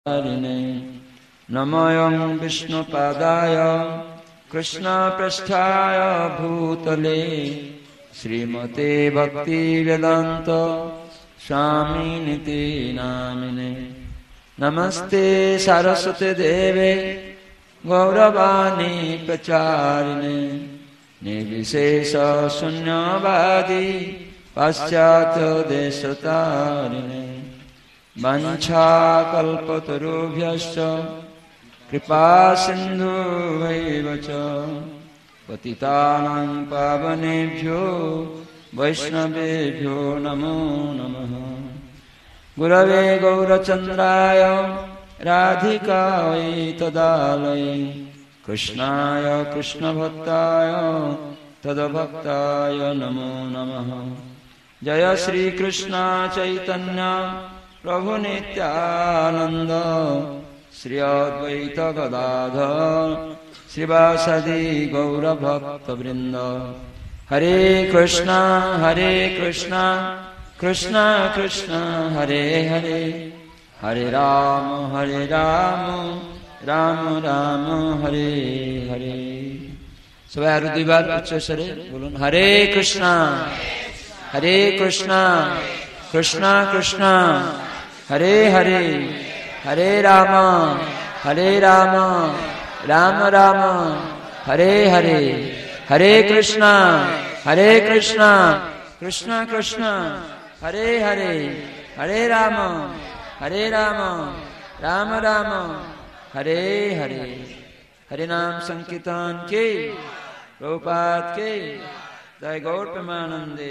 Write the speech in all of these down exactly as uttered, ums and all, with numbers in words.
नमोऽयं विष्णुपादाय कृष्णपृष्ठाय भूतले श्रीमते भक्तिवेदान्त स्वामिनिति नामिने। नमस्ते सरस्वती देवे गौरवाणी प्रचारिणे निर्विशेष शून्यवादी पाश्चात्य देशतारिणे। वंशाकल्पतरुभ्यश्च कृपा सिन्धुभैव च पतितानां पावनेभ्यो वैष्णवेभ्यो नमो नमः। गुरवे गौरचन्द्राय राधिकायै तदालये कृष्णाय कृष्णभक्ताय तद्भक्ताय नमो नमः। जय श्री कृष्ण चैतन्य प्रभु नित्यानंद श्री अद्वैत गदाधर श्रीवासदि गौरभक्तवृंद। हरे कृष्णा हरे कृष्णा कृष्णा कृष्णा हरे हरे हरे राम हरे राम राम राम हरे हरे। सबाई आरो दुइबार उच्च स्वरे बोलुन हरे कृष्णा हरे कृष्णा कृष्णा कृष्णा हरे हरे हरे राम हरे राम राम राम हरे हरे हरे कृष्णा हरे कृष्णा कृष्णा कृष्णा हरे हरे हरे राम हरे राम राम राम हरे हरे। हरे नाम संकीर्तन के प्रभुपाद के जय गौर प्रेमानंदे।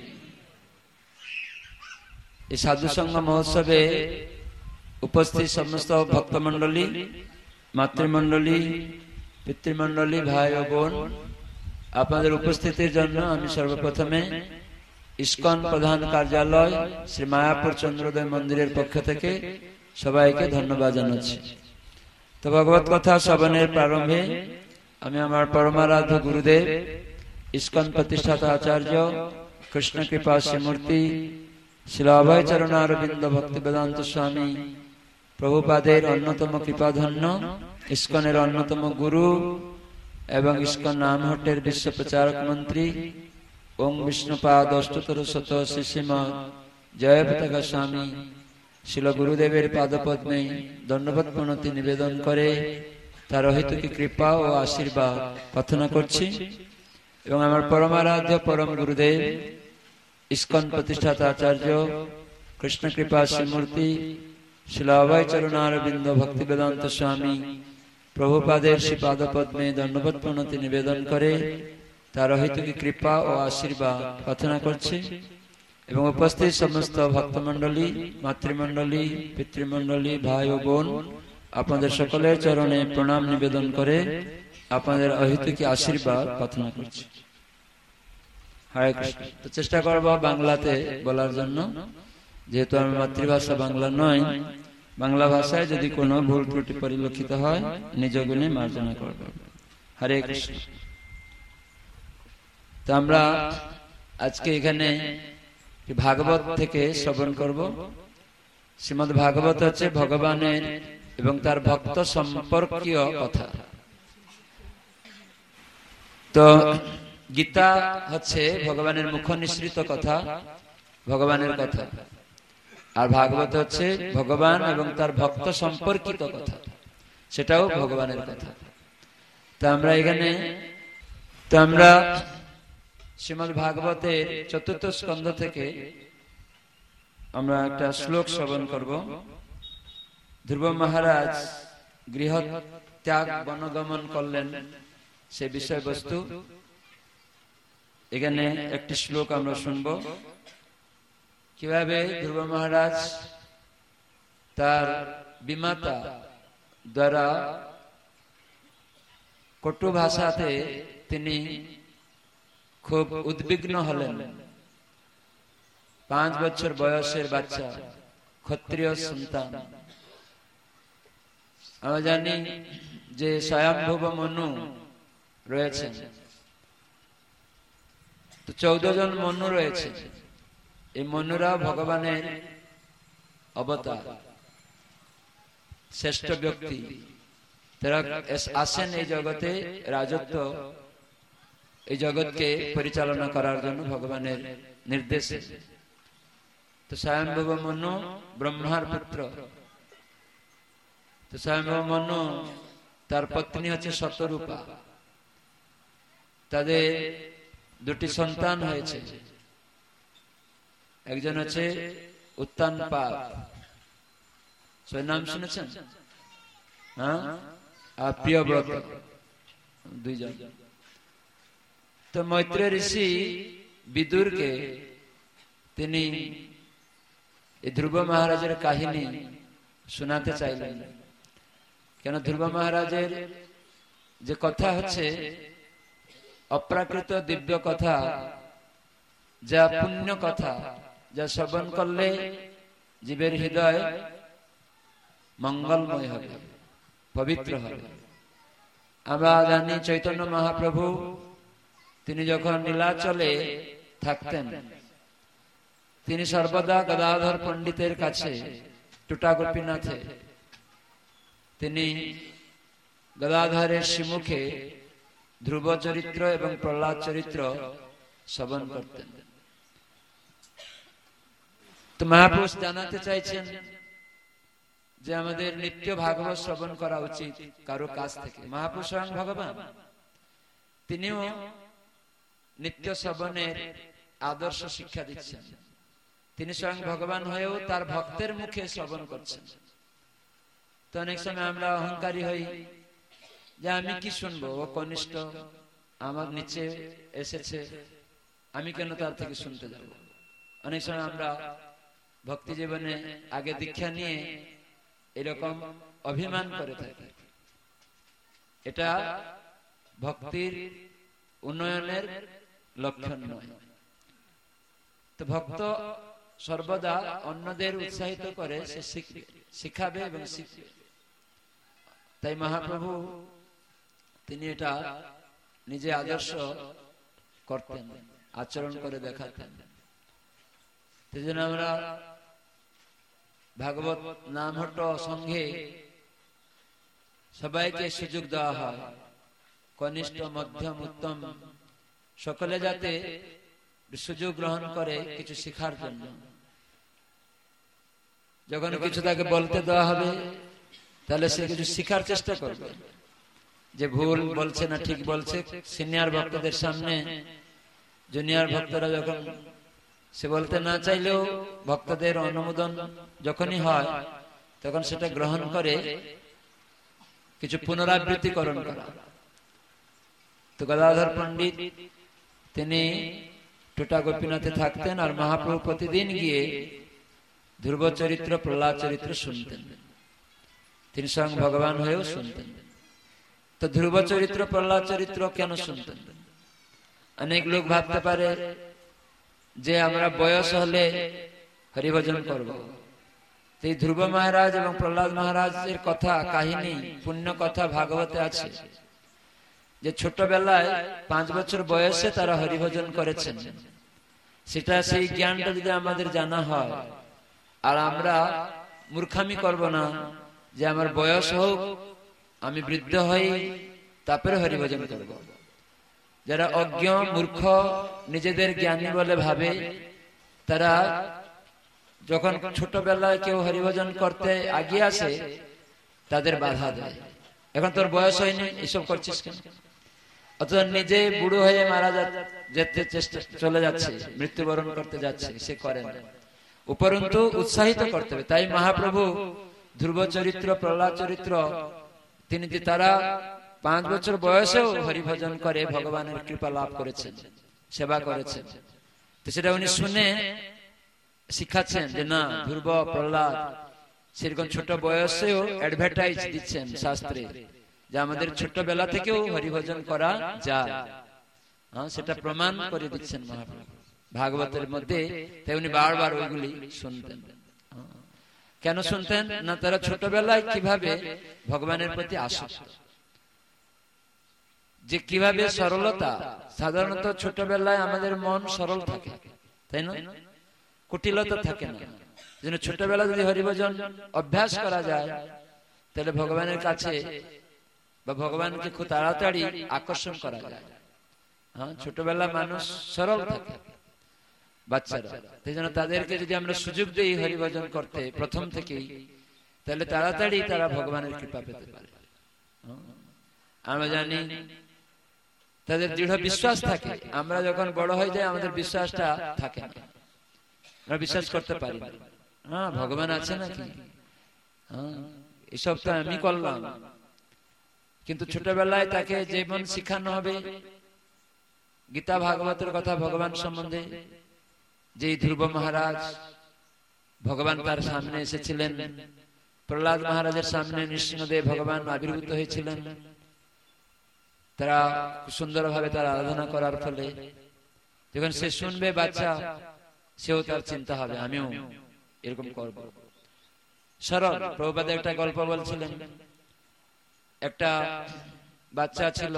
इस साधु संग महोत्सवे उपस्थित समस्त भक्तमंडली मातृमंडली पितृमंडली भाई और बोन आपनादेर उपस्थितिर जन्य आमि सर्वप्रथमे इस्कन प्रधान कार्यालय श्री मायापुर चंद्रोदय मंदिरेर पक्ष थेके सबाइके धन्यवाद जानाচ্ছি। तो भगवत कथा श्रवणेर प्रारम्भे आमि आमार परमाराध्य गुरुदेव इस्कन प्रतिष्ठाता आचार्य कृष्ण कृपा श्रीमूर्ति श्री अभय चरणारविंद भक्ति वेदांत स्वामी प्रभुपादेर अन्यतम कृपाधन्य इस्कनेर अन्यतम गुरु एवं इस्कन नामहट्टेर विश्व प्रचारक मंत्री ओम विष्णुपाद अष्टोत्तर शत श्री श्रीमद् जय पताका स्वामी शिल गुरुदेवेर पादपद्मे दंडवत प्रणति निवेदन करे तार अहेतुकी कृपा और आशीर्वाद प्रार्थना करछि। एवं आमार परमाराध्य परम गुरुदेव इस्कन प्रतिष्ठाता आचार्य कृष्ण कृपा श्रीमूर्ति श्री अभय चरणारविंद भक्ति वेदांत स्वामी प्रभुपादेर श्री पादपद्मे दंडवत प्रणति निवेदन करे तार अहेतुकी कृपा और आशीर्वाद प्रार्थना करछि। एवं उपस्थित समस्त भक्तमंडली मातृमंडली पितृमंडली भाई और बोन आपनादेर सकलेर चरणे प्रणाम निवेदन करे आपनादेर अहेतुकी आशीर्वाद प्रार्थना करछि। हरे कृष्ण। तो चेष्टा करब बांगलाते बोलार जन्य जेहेतु आमार मातृभाषा बांगला नय बांगला भाषाय यदि कोनो भूल त्रुटि परिलक्षित हय निज गुणे मार्जना करब। हरे कृष्ण। तो आमरा आजके एखाने भागवत थेके श्रवण करब। श्रीमद् भागवत हच्छे भगवानेर एवं तार भक्त सम्पर्कीय कथा। तो गीता हच्छे भगवानेर मुख निश्रित कथा भगवानेर कथा और भागवत हच्छे भगवान एवं तार भक्त सम्पर्कित कथा सेटाओ भगवानेर कथा। तो आमरा एखाने तो आमरा श्रीमद् भागवतेर चतुर्थ स्कंद थेके आमरा एकटा श्लोक श्रवण करब। ध्रुव महाराज गृह त्याग वनगमन करलेन से विषय वस्तु एखाने एकटी श्लोक आमरा शुनबो। किभाबे ध्रुव महाराज तार विमाता द्वारा कटु भाषाते तिनि खूब उद्विग्न हलेन। पाँच बछर बयसेर बाच्चा क्षत्रिय सन्तान आमरा जानी जे स्वयंभुव मनु रयेछेन तो चौदह जन मनु रयेछे এই মনুরা ভগবানের অবতার। শ্রেষ্ঠ ব্যক্তি, তারা আসেন এই জগতে রাজত্ব, এই জগৎকে পরিচালনা করার জন্য ভগবানের নির্দেশে। তো স্বয়ম্ভব মনু ব্রহ্মার পুত্র। তো স্বয়ম্ভব মনু তার পত্নী হচ্ছে শতরূপা। তাদের দুটি সন্তান হয়েছে, একজন হচ্ছে উত্তানপাদ, সেই নাম শুনেছেন? হ্যাঁ, আর প্রিয়ব্রত, দুইজন। তো মৈত্র ঋষি বিদুরকে তিনি এই ধ্রুব মহারাজের কাহিনী শোনাতে চাইলেন, কেন ধ্রুব মহারাজের যে কথা হচ্ছে অপ্রাকৃত দিব্য কথা, যা পুণ্য কথা, যা শ্রবণ করলে জীবের হৃদয় মঙ্গলময় হবে, পবিত্র হবে। আমরা জানি চৈতন্য মহাপ্রভু তিনি যখন নীলাচলে থাকতেন, তিনি সর্বদা গদাধর পণ্ডিতের কাছে, টুটা গোপীনাথে, তিনি গদাধরের শ্রীমুখে ধ্রুব চরিত্র এবং প্রহ্লাদ চরিত্র শ্রবণ করতেন। তো মহাপুরুষ জানাতে চাইছেন যে আমাদের নিত্য ভাগবত শ্রবণ করা উচিত কারো কাছ থেকে। মহাপুরুষ স্বয়ং ভগবান, তিনিও নিত্য শ্রবণের আদর্শ শিক্ষা দিচ্ছেন। তিনি স্বয়ং ভগবান হয়েও তার ভক্তের মুখে শ্রবণ করছেন। তো অনেক সময় আমরা অহংকারী হই যে আমি কি শুনবো, ও কনিষ্ঠ, আমার নিচে এসেছে, আমি কেন তার থেকে শুনতে যাব। অনেক সময় আমরা ভক্তি জীবনে আগে দীক্ষা নিয়ে এরকম অভিমান করে থাকি। এটা ভক্তির উন্নয়নের লক্ষণ নয়। তো ভক্ত সর্বদা অন্যদের উৎসাহিত করে, সে শিখবে, শিখাবে এবং শিখবে। তাই মহাপ্রভু তিনি এটা নিজে আদর্শ করতেন, আচরণ করে দেখাতেন। সেই জন্য আমরা ভাগবত নামহট্ট সঙ্গে সবাইকে সুযোগ দেওয়া হয়, কনিষ্ঠ, মধ্যম, উত্তম, সকলে যাতে সুযোগ গ্রহণ করে কিছু শিখার জন্য। যখন কিছু তাকে বলতে দেওয়া হবে, তাহলে সে কিছু শিখার চেষ্টা করবে, যে ভুল বলছে না ঠিক বলছে। সিনিয়র ভক্তদের সামনে জুনিয়র ভক্তরা যখন সে বলতে না চাইলেও ভক্তদের অনুমোদন যখনই হয়, তখন সেটা গ্রহণ করে কিছু পুনরাবৃত্তিকরণ করা। তো গদাধর পণ্ডিত তিনি টুটা গোপীনাথে থাকতেন, আর মহাপ্রভু প্রতিদিন গিয়ে ধ্রুব চরিত্র, প্রহ্লাদ চরিত্র শুনতেন। তিনি স্বয়ং ভগবান হয়েও শুনতেন। তো ধ্রুব চরিত্র, প্রহ্লাদ চরিত্র কেন শুনতেন? অনেক লোক ভাবতে পারে যে আমরা বয়স হলে হরিভজন করব। এই ধ্রুব মহারাজ এবং প্রহ্লাদ মহারাজের কথা, কাহিনী, পুণ্য কথা ভাগবতে আছে, যে ছোটবেলায় পাঁচ বছর বয়সে তারা হরিভজন করেছেন। সেটা, সেই জ্ঞানটা যদি আমাদের জানা হয়, আর আমরা মূর্খামি করব না যে আমার বয়স হোক, আমি বৃদ্ধ হই, তারপরে হরিভজন করব। যারা অজ্ঞ, মূর্খ, নিজেদের জ্ঞানী বলে ভাবে, তারা যখন ছোটবেলায় কেউ হরিভজন করতে আগিয়ে আসে, তাদের বাধা দেয়। এখন তোর বয়স হয়নি, এসব করছিস কেন? অথচ নিজে বুড়ো হয়ে মারা যেতে চেষ্টা চলে যাচ্ছে, মৃত্যুবরণ করতে যাচ্ছে, সে করে না। উপরন্তু উৎসাহিত করতে হবে। তাই মহাপ্রভু ধ্রুব চরিত্র, প্রহ্লাদ চরিত্র, তিনি যে তারা পাঁচ বছর বয়সেও হরিভজন করে ভগবানের কৃপা লাভ করেছেন, সেবা করেছেন। তো সেটা উনি শুনে শিখাচ্ছেন যে না, ধ্রুব, প্রহ্লাদ সেরকম ছোট বয়সেও অ্যাডভার্টাইজ দিচ্ছেন শাস্ত্রে, যে আমাদের ছোটবেলা থেকেও হরিভজন করা যায়। হ্যাঁ, সেটা প্রমাণ করে দিচ্ছেন মহাপ্রভু ভাগবতের মধ্যে। তাই উনি বারবার ওইগুলি শুনতেন। কেন শুনতেন না? তারা ছোটবেলায় কিভাবে ভগবানের প্রতি আসক্ত, যে কিভাবে সরলতা, সাধারণত ছোটবেলায় আমাদের মন সরল থাকে, তাই না? কুটিলতা থাকে না। যেন ছোটবেলা যদি হরিভজন অভ্যাস করা যায়, তাহলে ভগবানের কাছে বা ভগবানকে খুব তাড়াতাড়ি আকর্ষণ করা যায়। হ্যাঁ, ছোটবেলা মানুষ সরল থাকে, বাচ্চারা, সেই জন্য তাদেরকে যদি আমরা সুযোগ দিই হরিভজন করতে প্রথম থেকেই, তাহলে তাড়াতাড়ি তারা ভগবানের কৃপা পেতে পারে। আমরা জানি তাদের দৃঢ় বিশ্বাস থাকে। আমরা যখন বড় হয়ে যাই আমাদের বিশ্বাসটা থাকে না, আমরা বিশ্বাস করতে পারি না। হ্যাঁ, ভগবান আছে নাকি, হ্যাঁ এসব তো আমি করলাম। কিন্তু ছোটবেলায় তাকে যেমন শিখানো হবে গীতা ভাগবতের কথা ভগবান সম্বন্ধে, যে ধ্রুব মহারাজ ভগবান তার সামনে এসেছিলেন, প্রহ্লাদ মহারাজের সামনে নৃসিংহদেব ভগবান আবির্ভূত হয়েছিলেন, তারা সুন্দরভাবে তার আরাধনা করার ফলে যখন সে শুনবে বাচ্চা, সেও তার চিন্তা হবে আমিও এরকম করব। সরল প্রভুপাদ একটা গল্প বলছিলেন, একটা বাচ্চা ছিল,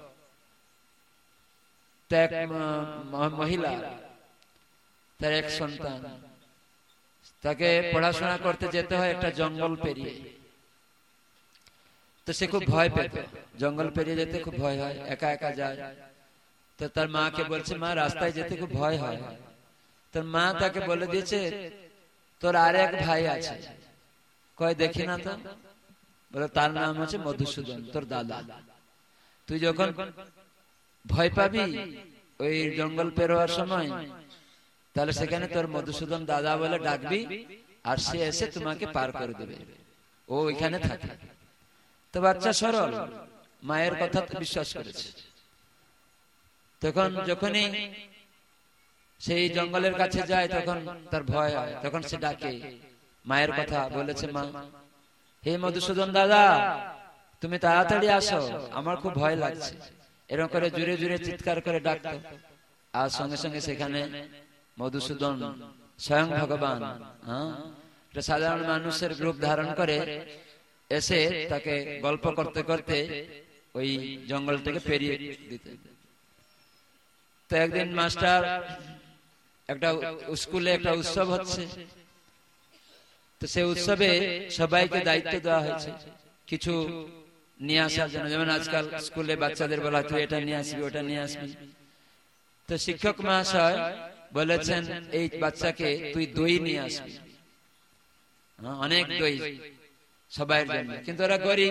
এক মহিলা, তার এক সন্তান, তাকে পড়াশোনা করতে যেতে হয় একটা জঙ্গল পেরিয়ে। তো সে খুব ভয় পেত, জঙ্গল পেরিয়ে যেতে খুব ভয় হয়, একা একা যায়। তো তার মাকে বলছে, মা রাস্তায় যেতে খুব ভয় হয়। তার মা তাকে বলে দিয়েছে, তোর আর এক ভাই আছে। কয় দেখি না তো। বলে তার নাম হচ্ছে মধুসূদন, তোর দাদা। তুই যখন ভয় পাবি ওই জঙ্গল পেরোয়ার সময়, তাহলে সেখানে তোর মধুসূদন দাদা বলে ডাকবি, আর সে এসে তোমাকে পার করে দেবে, ও ওইখানে থাকে। তো বাচ্চা সরল, মায়ের কথা বিশ্বাস করেছে। তখন যখনই সেই জঙ্গলের কাছে যায় তখন তার ভয় হয়, তখন সে ডাকে, মায়ের কথা বলেছে, মা হে মধুসূদন দাদা তুমি তাড়াতাড়ি আসো, আমার খুব ভয় লাগছে। এরকম করে জুড়ে জুড়ে চিৎকার করে ডাকতো, আর সঙ্গে সঙ্গে সেখানে মধুসূদন স্বয়ং ভগবান, হ্যাঁ সাধারণ মানুষের রূপ ধারণ করে এসে তাকে গল্প করতে করতে ওই জঙ্গলটাকে পেরিয়ে দিতে। তো একদিন মাস্টার, একটা স্কুলে একটা উৎসব হচ্ছে, তো সেই উৎসবে সবাইকে দায়িত্ব দেওয়া হয়েছে কিছু নিয়ে আসার জন্য। যেমন আজকাল স্কুলে বাচ্চাদের বলা তুই এটা নিয়ে আসবি, ওটা নিয়ে আসবি। তো শিক্ষক মহাশয় বলেছেন এই বাচ্চাকে তুই দই নিয়ে আসবি, অনেক দই সবাইয়ের জন্য, কিন্তু ওরা গরিব।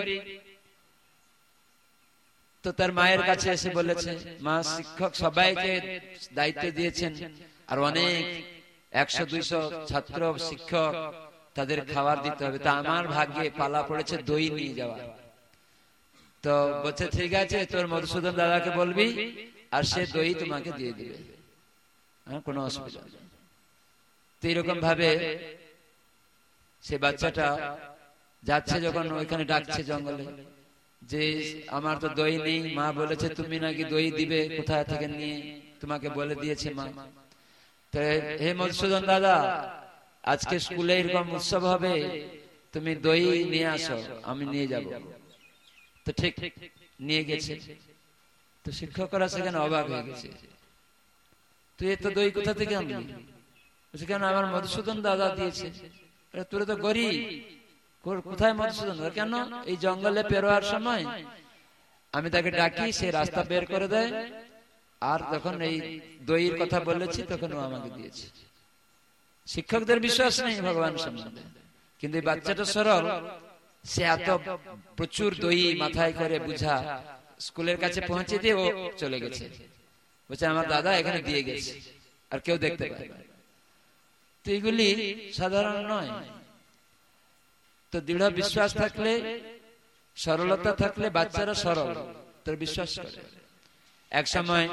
তো তার মায়ের কাছে এসে বলেছে, মা শিক্ষক সবাইকে দায়িত্ব দিয়েছেন, আর অনেক একশো দুইশো ছাত্র শিক্ষক, তাদের খাবার দিতে হবে, তা আমার ভাগ্যে পালা পড়েছে দই নিয়ে যাওয়া। তো বলছে ঠিক আছে, তোর মধুসূদন দাদাকে বলবি, আর সে দই তোমাকে দিয়ে দিবে, হ্যাঁ কোনো অসুবিধা নেই। তো এরকম ভাবে সে বাচ্চাটা যাচ্ছে, যখন ওইখানে ডাকছে জঙ্গলে যে আমার তো দই নেই, মা বলেছে তুমি নাকি দই দিবে, কোথায় থেকে নিয়ে তোমাকে বলে দিয়েছে মা। তো হে মধুসূদন দাদা আজকে স্কুলে এরকম উৎসব হবে, তুমি দই নিয়ে আসো, আমি নিয়ে যাব। তো ঠিক নিয়ে গেছে। তো শিক্ষকরা সেখানে অবাক হয়ে গেছে, তুই এত দই কোথা থেকে আনলি? সেখানে আমার মধুসূদন দাদা দিয়েছে। তোর তো গরিব, কোথায় মধুসূদন দাদা? কেন এই জঙ্গলে পেরোয়ার সময় আমি তাকে ডাকি, সে রাস্তা বের করে দেয়, আর যখন এই দইয়ের কথা বলেছি তখন ও আমাকে দিয়েছে। শিক্ষকদের বিশ্বাস নেই ভগবান সম্বন্ধে, কিন্তু এই বাচ্চাটা সরল, সে এত প্রচুর দই মাথায় করে বুঝা স্কুলের কাছে পৌঁছে দিয়ে ও চলে গেছে, বলছে আমার দাদা এখানে দিয়ে গেছে, আর কেউ দেখতে পায় না। তো এগুলি সাধারণ নয়। তো দৃঢ় বিশ্বাস থাকলে, সরলতা থাকলে বাচ্চারা সরল, তোর বিশ্বাস করে। এক সময়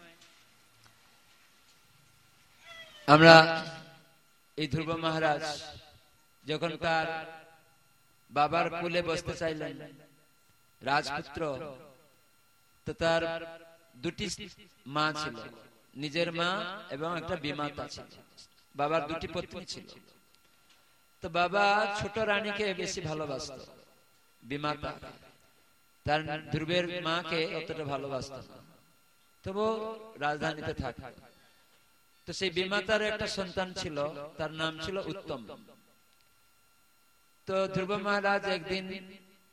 আমরা এই ধ্রুব মহারাজ যখন তার বাবার কোলে বসতে চাইলেন, রাজপুত্র, তো তার দুটি মা ছিল, নিজের মা এবং একটা বিমাতা ছিল। বাবার দুটি পত্নী ছিল। তো বাবা ছোট রানীকে বেশি ভালোবাসত, বিমাতা তার ধ্রুবের মাকে অতটা ভালোবাসত না, তবু রাজধানীতে থাকত। তো সেই বিমাতার একটা সন্তান ছিল, তার নাম ছিল উত্তম। তো ধ্রুব মহারাজ একদিন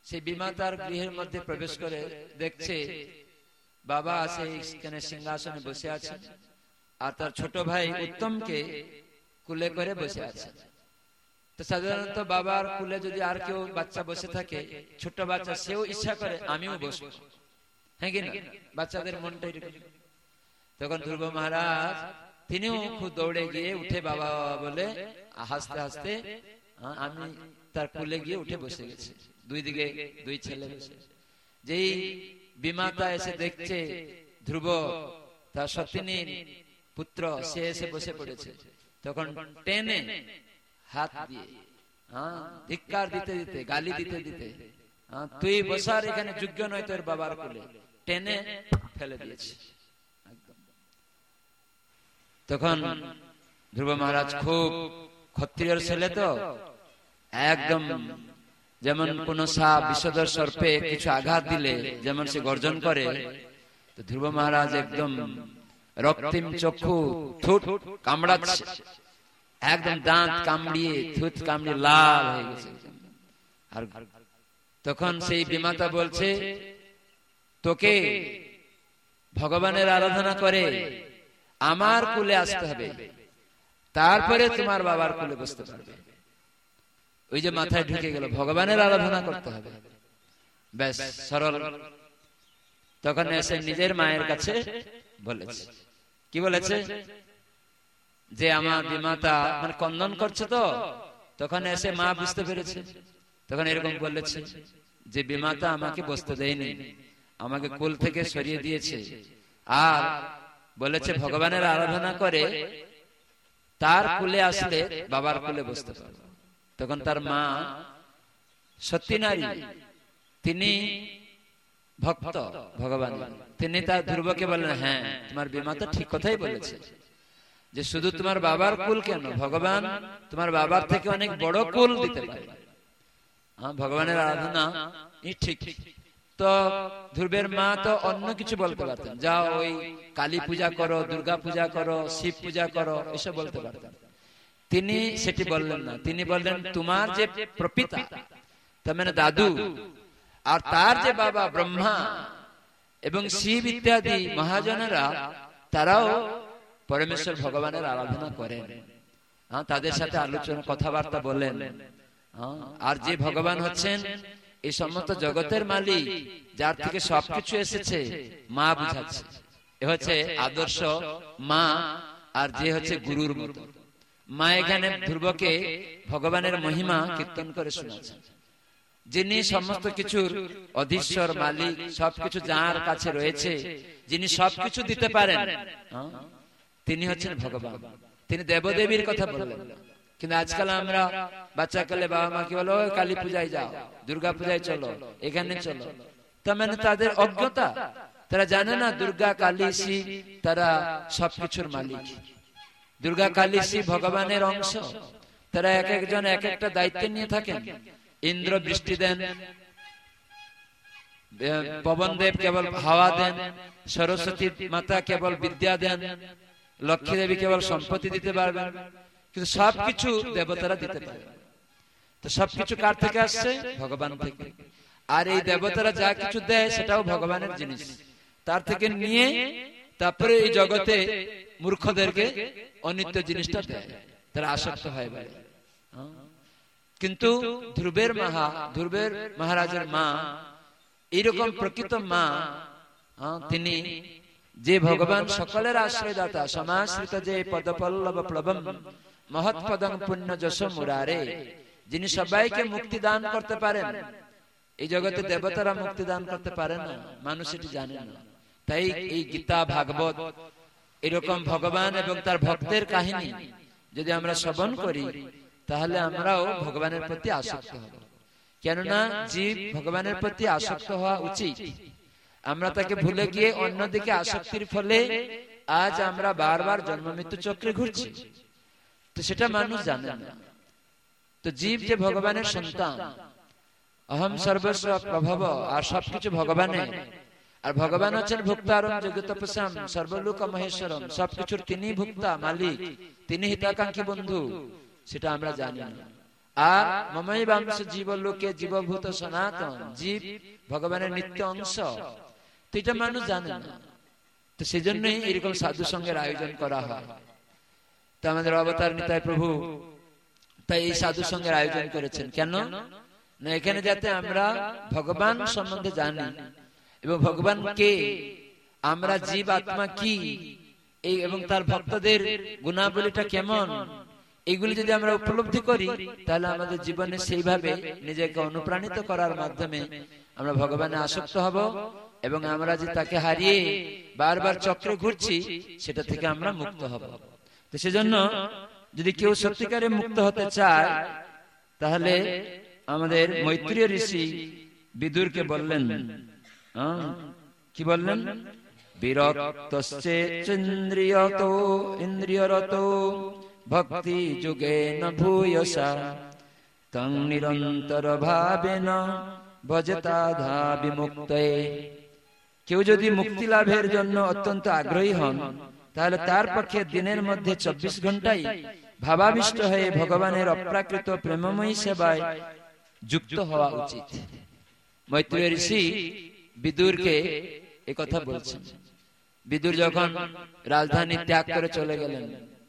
সেই বিমাতার গৃহের মধ্যে প্রবেশ করে দেখছে বাবা সেই সিংহাসনে বসে আছে, আর তার ছোট ভাই উত্তমকে কুলে করে বসে আছে। তো সাধারণত বাবার কুলে যদি আর কেউ বাচ্চা বসে থাকে, ছোট বাচ্চা, সেও ইচ্ছা করে আমিও বসবো, হ্যাঁ কি না? বাচ্চাদের মনটাই এরকম। তখন ধ্রুব মহারাজ তিনিও খুব দৌড়ে গিয়ে উঠে বাবা বলে হাসতে হাসতে আমি তার কুলে গিয়ে উঠে বসে গেছি। দুই দিকে দুই ছেলে বসে। যেই বিমাতা এসে দেখছে ধ্রুব তার সতিনীর পুত্র, সে এসে বসে পড়েছে, তখন টেনে হাত দিয়ে ধিক্কার দিতে দিতে গালি দিতে দিতে তুই বসার এখানে যোগ্য নয় তোর বাবার কোলে, টেনে ফেলে দিয়েছে। তখন ধ্রুব মহারাজ খুব ক্ষত্রিয়র ছেলে তো, একদম যেমন কোন সাপ বিষধর সর্পে কিছু আঘাত দিলে যেমন সে গর্জন করে, তো ধ্রুব মহারাজ একদম রক্তিম চক্ষু, ঠোঁট কামড়াচ্ছে, একদম দাঁত কামড়িয়ে থুত কামড়িয়ে লাল হয়ে গেছে। আর তখন সেই বিমাতা বলছে তোকে ভগবানের আরাধনা করে আমার কুলে আসতে হবে, তারপরে তোমার বাবার কুলে বসতে পারবে। ওই যে মাথায় ঢুকে গেল ভগবানের আরাধনা করতে হবে, ব্যাস সরল। তখন এসে নিজের মায়ের কাছে বলেছে, কি বলেছে যে আমার বিমাতা মানে কন্দন করছে, তো তখন এসে মা বুঝতে পেরেছে। তখন এরকম বলেছে যে বিমাতা আমাকে বসতে দেয়নি, আমাকে কুল থেকে সরিয়ে দিয়েছে, আর বলেছে ভগবানের আরাধনা করে তার কুলে আসলে বাবার কুলে বসতে পারবে। তখন তার মা সত্যি নারী, তিনি ভক্ত ভগবান, তিনি তার ধ্রুবকে বললেন হ্যাঁ তোমার বিমাতা ঠিক কথাই বলেছে, যে শুধু তোমার বাবার কুল কেন, ভগবান তোমার বাবার থেকে অনেক বড় কুল দিতে পারে। হ্যাঁ, ভগবানের আরাধনা ঠিক। তো ধ্রুবের মা তো অন্য কিছু বলতে পারতেন, যাও ওই কালী পূজা করো, দুর্গা পূজা করো, শিব পূজা করো, এসব বলতে পারতেন। তিনি সেটি বললেন না, তিনি বললেন তোমার যে প্রপিতা তার মানে দাদু, আর তার যে বাবা ব্রহ্মা এবং শিব ইত্যাদি মহাজনেরা, তারাও পরমেশ্বর ভগবানের আরাধনা করেন। হ্যাঁ, তাদের সাথে আলোচনা কথাবার্তা বলেন। আর যে ভগবান হচ্ছেন এই সমস্ত জগতের মালিক, যার থেকে সবকিছু এসেছে, মা বুঝাচ্ছে। এ হচ্ছে আদর্শ মা, আর যে হচ্ছে গুরুর মতো। মা এখানে ধ্রুবকে ভগবানের মহিমা কীর্তন করে শোনাচ্ছেন। যিনি সমস্ত কিছুর অধীশ্বর মালিক, সবকিছু যার কাছে রয়েছে, যিনি সবকিছু দিতে পারেন, তিনি হচ্ছেন ভগবান। তিনি দেবদেবীর কথা বললেন না। কিন্তু আজকাল আমরা বাচ্চা কালে বাবা মা কি বলো, কালী পূজায় যাও, দুর্গা পূজায় চলো, এখানে চলো। তার মানে তাদের অজ্ঞতা, তারা জানে না দুর্গা কালী শিব তারা সবকিছুর মালিক। দুর্গা কালী শিব ভগবানের অংশ, তারা এক একজন এক একটা দায়িত্ব নিয়ে থাকেন। ইন্দ্র বৃষ্টি দেন, পবন দেব কেবল হাওয়া দেন, সরস্বতী মাতা কেবল বিদ্যা দেন, লক্ষ্মী দেবী কেবল সম্পত্তি দিতে পারবেন, কিন্তু সবকিছু দেবতারা দিতে পারে। তো সবকিছু কার থেকে আসছে? ভগবান থেকে। আর এই দেবতারা যা কিছু দেয় সেটাও ভগবানের জিনিস, তার থেকে নিয়ে তারপরে এই জগতে মূর্খদেরকে অনিত্য জিনিসটা দেয়, তারা আসক্ত হয় বলে। কিন্তু ধ্রুবের মহা ধ্রুবের মহারাজের মা এইরকম প্রকৃত মা, তিনি যে ভগবান সকলের আশ্রয়দাতা, সমাশ্রিত যে পদপল্লব প্লবম মহৎ পদং পুণ্য যশ মুরারে, যিনি সবাইকে মুক্তি দান করতে পারেন। এই জগতে দেবতারা মুক্তি দান করতে পারে না, মানুষ এটি জানে না। তাই এই গীতা ভাগবত এরকম ভগবান এবং তার ভক্তের কাহিনী যদি আমরা শ্রবণ করি, তাহলে আমরাও ভগবানের প্রতি আসক্ত হব। কেননা জীব ভগবানের প্রতি আসক্ত হওয়া উচিত। আমরা তাকে ভুলে গিয়ে অন্যদিকে আসক্তির ফলে আজ আমরা বারবার জন্ম মৃত্যু চক্রে ঘুরছি, তো সেটা মানুষ জানে না। তো জীব যে ভগবানের সন্তান, অহম সর্বস্ব প্রভব, আর সবকিছু ভগবানের। আর ভগবান হচ্ছেন ভোক্তারম জগতপসাম সর্বলোক মহেশ্বরম, সবকিছুর তিনি ভোক্তা মালিক, তিনি হিতাকাঙ্ক্ষী বন্ধু, সেটা আমরা জানি না। আর মমৈবাংশ জীবলোকে জীবভূত সনাতন, জীব ভগবানের নিত্য অংশ। তো এটা মানুষ জানে না, তো সেজন্যই এরকম সাধু সঙ্গের আয়োজন করা হয়। তো আমাদের অবতার নিতাই প্রভু তাই এই সাধু সঙ্গের আয়োজন করেছেন। কেন না, এখানে যাতে আমরা ভগবান সম্বন্ধে জানি এবং ভগবান কে, আমরা জীব আত্মা কি, এই এবং তার ভক্তদের গুণাবলীটা কেমন, এইগুলি যদি আমরা উপলব্ধি করি তাহলে আমাদের জীবনে সেইভাবে নিজেকে অনুপ্রাণিত করার মাধ্যমে আমরা ভগবানে আসক্ত হব এবং আমরা যে তাকে হারিয়ে বারবার চক্রে ঘুরছি সেটা থেকে আমরা মুক্ত হব। তো সেজন্য যদি কেউ সত্যিকারে মুক্ত হতে চায় তাহলে আমাদের মৈত্রীয় ঋষি বিদুরকে বললেন, কি বললেন, বিরক্তশ্চেন্দ্রিয়ত ইন্দ্রিয়রত ভক্তি যুগেন ভূয়সা তং নিরন্তর ভাবেন ভজতাধা বিমুক্তয়ে। কেউ যদি মুক্তি লাভের জন্য অত্যন্ত আগ্রহী হন তাহলে তার পক্ষে দিনের মধ্যে চব্বিশ ঘন্টাই ভাবাবিষ্ট হয়ে ভগবানের অপ্রাকৃত প্রেমময়ী সেবায় যুক্ত হওয়া উচিত। মৈত্রেয় ঋষি বিদুরকে একথা বলছেন। বিদুর যখন রাজধানী ত্যাগ করে চলে গেলেন,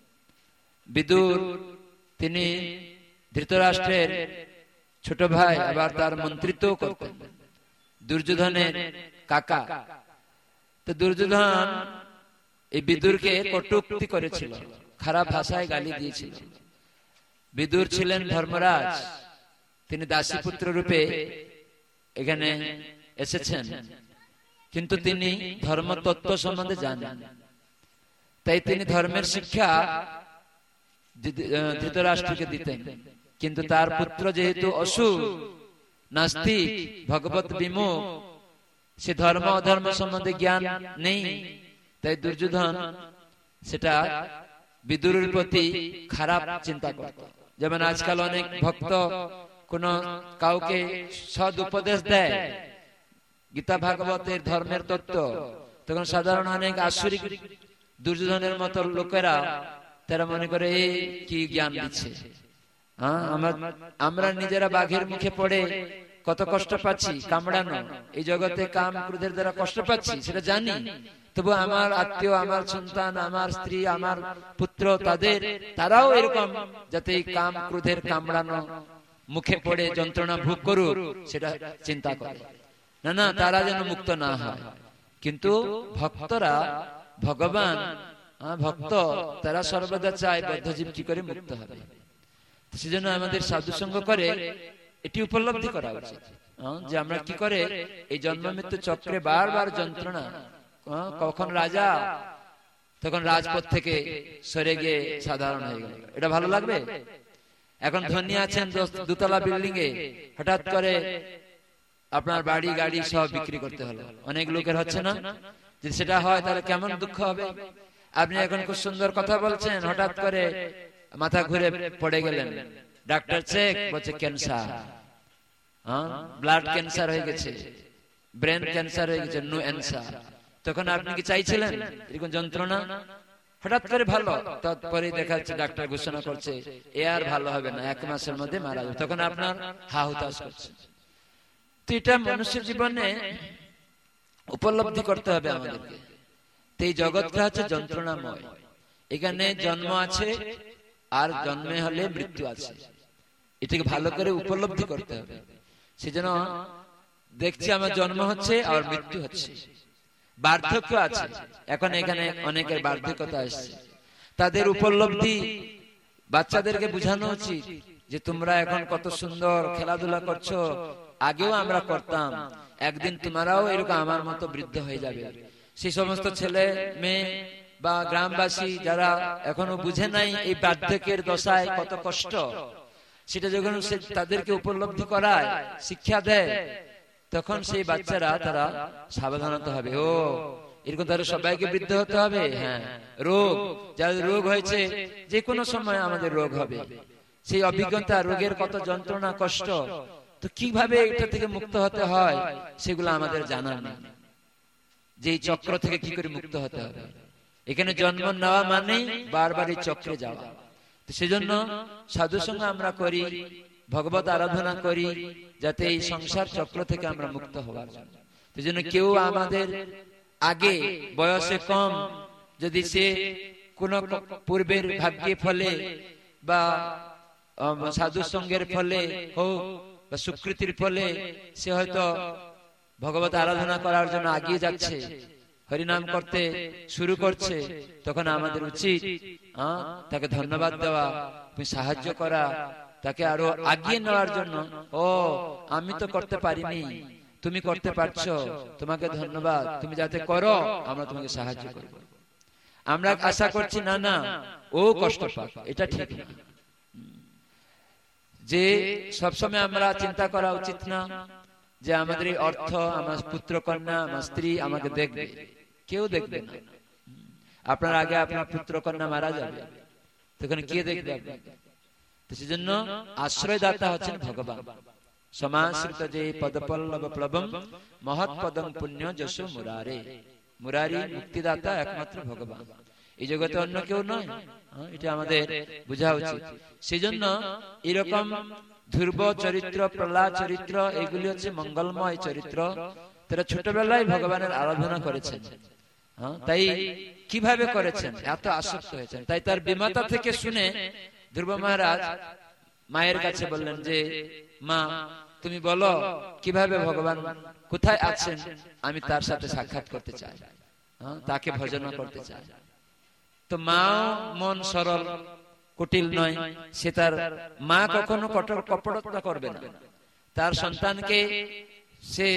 বিদুর তিনি ধৃতরাষ্ট্রের ছোট ভাই, আবার তার মন্ত্রিত্ব করতেন, দুর্যোধনের কাকা। তো দুর্যোধন এই বিদুরকে কটূক্তি করেছিল, খারাপ ভাষায় গালি দিয়েছিল। বিদুর ছিলেন ধর্মরাজ, তিনি দাসীপুত্র রূপে এখানে এসেছেন, কিন্তু তিনি ধর্মতত্ত্ব সম্বন্ধে জানেন। তাই তিনি ধর্মের শিক্ষা ধৃতরাষ্ট্রকে দিতেন, কিন্তু তার পুত্র যেহেতু অসুর, নাস্তিক, ভগবত বিমুখ, সে ধর্ম অধর্ম সম্বন্ধে জ্ঞান নেই, তাই দুর্যোধন সেটা বিদুরের প্রতি খারাপ চিন্তা করত। যেমন আজকাল অনেক ভক্ত কোন কাউকে সদ উপদেশ দেয় গীতা ভাগবতের ধর্মের তত্ত্ব, তখন সাধারণ অনেক আসুরিক দুর্যোধনের মতো লোকেরা তারা মনে করে এই কি জ্ঞান দিচ্ছে। হ্যাঁ, আমরা নিজেরা বাঘের মুখে পড়ে কত কষ্ট পাচ্ছি, কামড়ানো, এই জগতে কাম ক্রোধের দ্বারা কষ্ট পাচ্ছি সেটা জানি, তবু আমার আত্মীয়, আমার সন্তান, আমার স্ত্রী, আমার পুত্র, তাদের তারাও এরকম যাতে এই কাম ক্রোধের কামড়ানো মুখে পড়ে যন্ত্রণা ভোগ করুক সেটা চিন্তা করে না, না তারা যেন মুক্ত না হয়। কিন্তু ভক্তরা, ভগবান ভক্ত, তারা সর্বদা চায় বদ্ধজীব কি করে মুক্ত হবে। সেজন্য আমাদের সাধু সঙ্গ করে এটি উপলব্ধি করা উচিত যে আমরা কি করে এই জন্ম মৃত্যু চক্রে বারবার যন্ত্রণা, কখন রাজা তখন রাজপথ থেকে সরে গিয়ে সাধারণ হয়ে গেল, এটা ভালো লাগবে? এখন ধনী আছেন দুতলা বিল্ডিং এ, হঠাৎ করে আপনার বাড়ি গাড়ি সব বিক্রি করতে হলো, অনেক লোকের হচ্ছে না? যদি সেটা হয় তাহলে কেমন দুঃখ হবে। আপনি এখন খুব সুন্দর কথা বলছেন, হঠাৎ করে মাথা ঘুরে পড়ে গেলেন, ডাক্তার চেক বলছে ক্যান্সার, হ্যাঁ ব্লাড ক্যান্সার হয়ে গেছে, ব্রেন ক্যান্সার হয়ে গেছে, নো অ্যান্সার। তখন আপনি কি চাইছিলেন এরকম যন্ত্রণা? হঠাৎ করে ভালো, তারপরে দেখা যাচ্ছে ডাক্তার ঘোষণা করছে এ আর ভালো হবে না, এক মাসের মধ্যে মারা যাবে, তখন আপনার হা হুতাশ করছে। তো এটা মনুষ্য জীবনে উপলব্ধি করতে হবে আমাদেরকে। তো এই জগৎটা হচ্ছে যন্ত্রণাময়, এখানে জন্ম আছে আর জন্মে হলে মৃত্যু আছে, এটাকে ভালো করে উপলব্ধি করতে হবে। সেজন্য দেখছি আমার জন্ম হচ্ছে আর মৃত্যু হচ্ছে, বার্ধক্য আছে, এখন এখানে অনেকের বার্ধক্যতা আসছে, তাদের উপলব্ধি বাচ্চাদেরকে বোঝানো উচিত যে তোমরা এখন কত সুন্দর খেলাধুলা করছো, আগেও আমরা করতাম, একদিন তোমরাও এরকম আমার মতো বৃদ্ধ হয়ে যাবে। সেই সমস্ত ছেলে মেয়ে বা গ্রামবাসী যারা এখনো বুঝে নাই এই বার্ধক্যের দশায় কত কষ্ট, সেটা যখন তাদেরকে উপলব্ধি করায়, শিক্ষা দেয়, তখন সেই বাচ্চারা তারা সাবধানতা হবে, ও এরকম তাহলে সবাইকে বৃদ্ধ হতে হবে। হ্যাঁ, রোগ, যাদের রোগ হয়েছে, যে কোনো সময় আমাদের রোগ হবে, সেই অভিজ্ঞতা, রোগের কত যন্ত্রণা কষ্ট, তো কিভাবে এটা থেকে মুক্ত হতে হয় সেগুলো আমাদের জানা নেই, যে এই চক্র থেকে কি করে মুক্ত হতে হবে। এখানে জন্ম নেওয়া মানে বারবার এই চক্রে যাওয়া। তো সেজন্য সাধু সঙ্গ আমরা করি, ভগবত আরাধনা করি যাতে এই সংসার চক্র থেকে আমরা মুক্ত হওয়ার জন্য। এই জন্য কেউ আমাদের আগে বয়সে কম যদি সে কোন পূর্বের ভাগ্যের ফলে বা সাধু সঙ্গের ফলে হোক বা সুকৃতির ফলে সে হয়তো ভগবত আরাধনা করার জন্য এগিয়ে যাচ্ছে, হরিনাম করতে শুরু করছে, তখন আমাদের উচিত তাকে ধন্যবাদ দেওয়া, সাহায্য করা, তাকে আরো এগিয়ে নেওয়ার জন্য। ও আমি তো করতে পারিনি, তুমি করতে পারছো, তোমাকে ধন্যবাদ, তুমি যাতে করো আমরা তোমাকে সাহায্য করব। আমরা আশা করছি না না ও কষ্ট পাক, এটা ঠিক না। যে সবসময় আমরা চিন্তা করা উচিত না যে আমাদের এই অর্থ, আমার পুত্র কন্যা, আমার স্ত্রী আমাকে দেখবে, কেউ দেখবে না। আপনার আগে আপনার পুত্র কন্যা মারা যাবে, তখন কে দেখবে আপনাকে? তো সেজন্য আশ্রয়দাতা হচ্ছেন ভগবান। সমাশ্রিত যে পদপল্লব প্লবম মহৎ পদম পুণ্য যশ মুরারে, মুরারি মুক্তিদাতা একমাত্র ভগবান, এই জগতে অন্য কেউ নয়। এটা আমাদের বোঝা উচিত। সেই জন্য এরকম ধ্রুব চরিত্র, প্রহ্লাদ চরিত্র, এগুলি হচ্ছে মঙ্গলময় চরিত্র। তারা ছোটবেলায় ভগবানের আরাধনা করেছেন। তাই কিভাবে করেছেন? এত আসক্ত হয়েছেন। তাই তার বিমাতা থেকে শুনে ধ্রুব মহারাজ মায়ের কাছে বললেন যে মা তুমি বলো কিভাবে ভগবান কোথায় আছেন, আমি তার সাথে সাক্ষাৎ করতে চাই, তাকে ভজন করতে চাই। তো মা মন সরল, কুটিল নয়, সে তার মা কখনো কঠোর কপটতা করবে না। তার সন্তানকে সে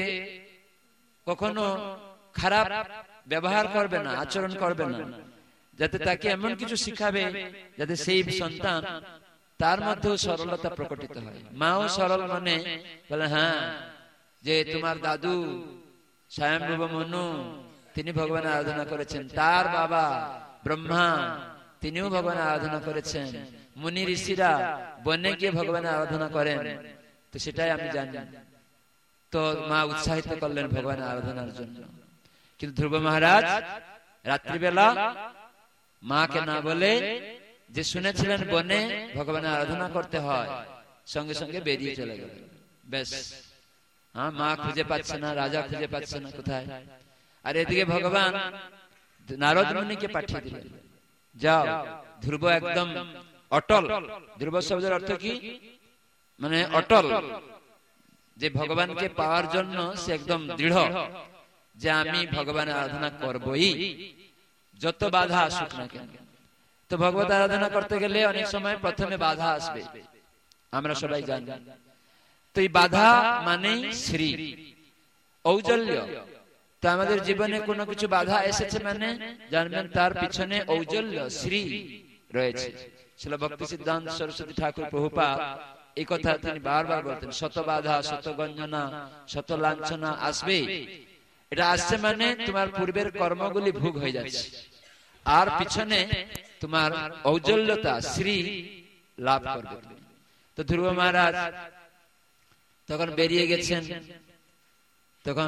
কখনো খারাপ ব্যবহার করবে না, আচরণ করবে না, যাতে তাকে এমন কিছু শিখাবে যাতে সেই সন্তান তার মধ্যেও সরলতা প্রকটিত হয়। মাও সরল মনে বলে হ্যাঁ যে তোমার দাদু স্বয়ংভূব মনু তিনি ভগবানের আরাধনা করেছেন, তার বাবা ব্রহ্মা তিনিও ভগবানের আরাধনা করেছেন, মুনি ঋষিরা বনে গিয়ে ভগবানের আরাধনা করেন, তো সেটাই আমি জানি। তো মা উৎসাহিত করলেন ভগবানের আরাধনার জন্য। কিন্তু ধ্রুব মহারাজ রাত্রিবেলা মাকে না বলে, যে শুনেছিলেন বনে ভগবানের আরাধনা করতে হয়, সঙ্গে সঙ্গে বেরিয়ে চলে গেল। বেশ, হ্যাঁ মা খুঁজে পাচ্ছে না, রাজা খুঁজে পাচ্ছে না কোথায়। আর এদিকে ভগবান নারদ মুনিকে পাঠিয়ে দিলেন, যাও ধ্রুব একদম অটল। ধ্রুব শব্দের অর্থ কি? মানে অটল, যে ভগবানকে পাওয়ার জন্য সে একদম দৃঢ় যে আমি ভগবানের আরাধনা করবই, যত বাধা আসুক না কেন। তো ভগবত আরাধনা করতে গেলে অনেক সময় প্রথমে বাধা আসবে, আমরা সবাই জানি। তো এই বাধা মানে শ্রী ঔজ্জ্বল্য। তো আমাদের জীবনে কোনো কিছু বাধা এসেছে মানে জানবেন তার পিছনে ঔজ্জ্বল্য শ্রী রয়েছে। শ্রীল ভক্তি সিদ্ধান্ত সরস্বতী ঠাকুর প্রভুপাদ এই কথা তিনি বারবার বলতেন, শত বাধা, শত গঞ্জনা, শত লাঞ্ছনা আসবে। এটা আসছে মানে তোমার পূর্বের কর্মগুলি ভোগ হয়ে যাচ্ছে, আর পিছনে তোমার ঔজ্জ্বল্যতা শ্রী লাভ করবে। তো ধ্রুব মহারাজ তখন বেরিয়ে গেছেন, তখন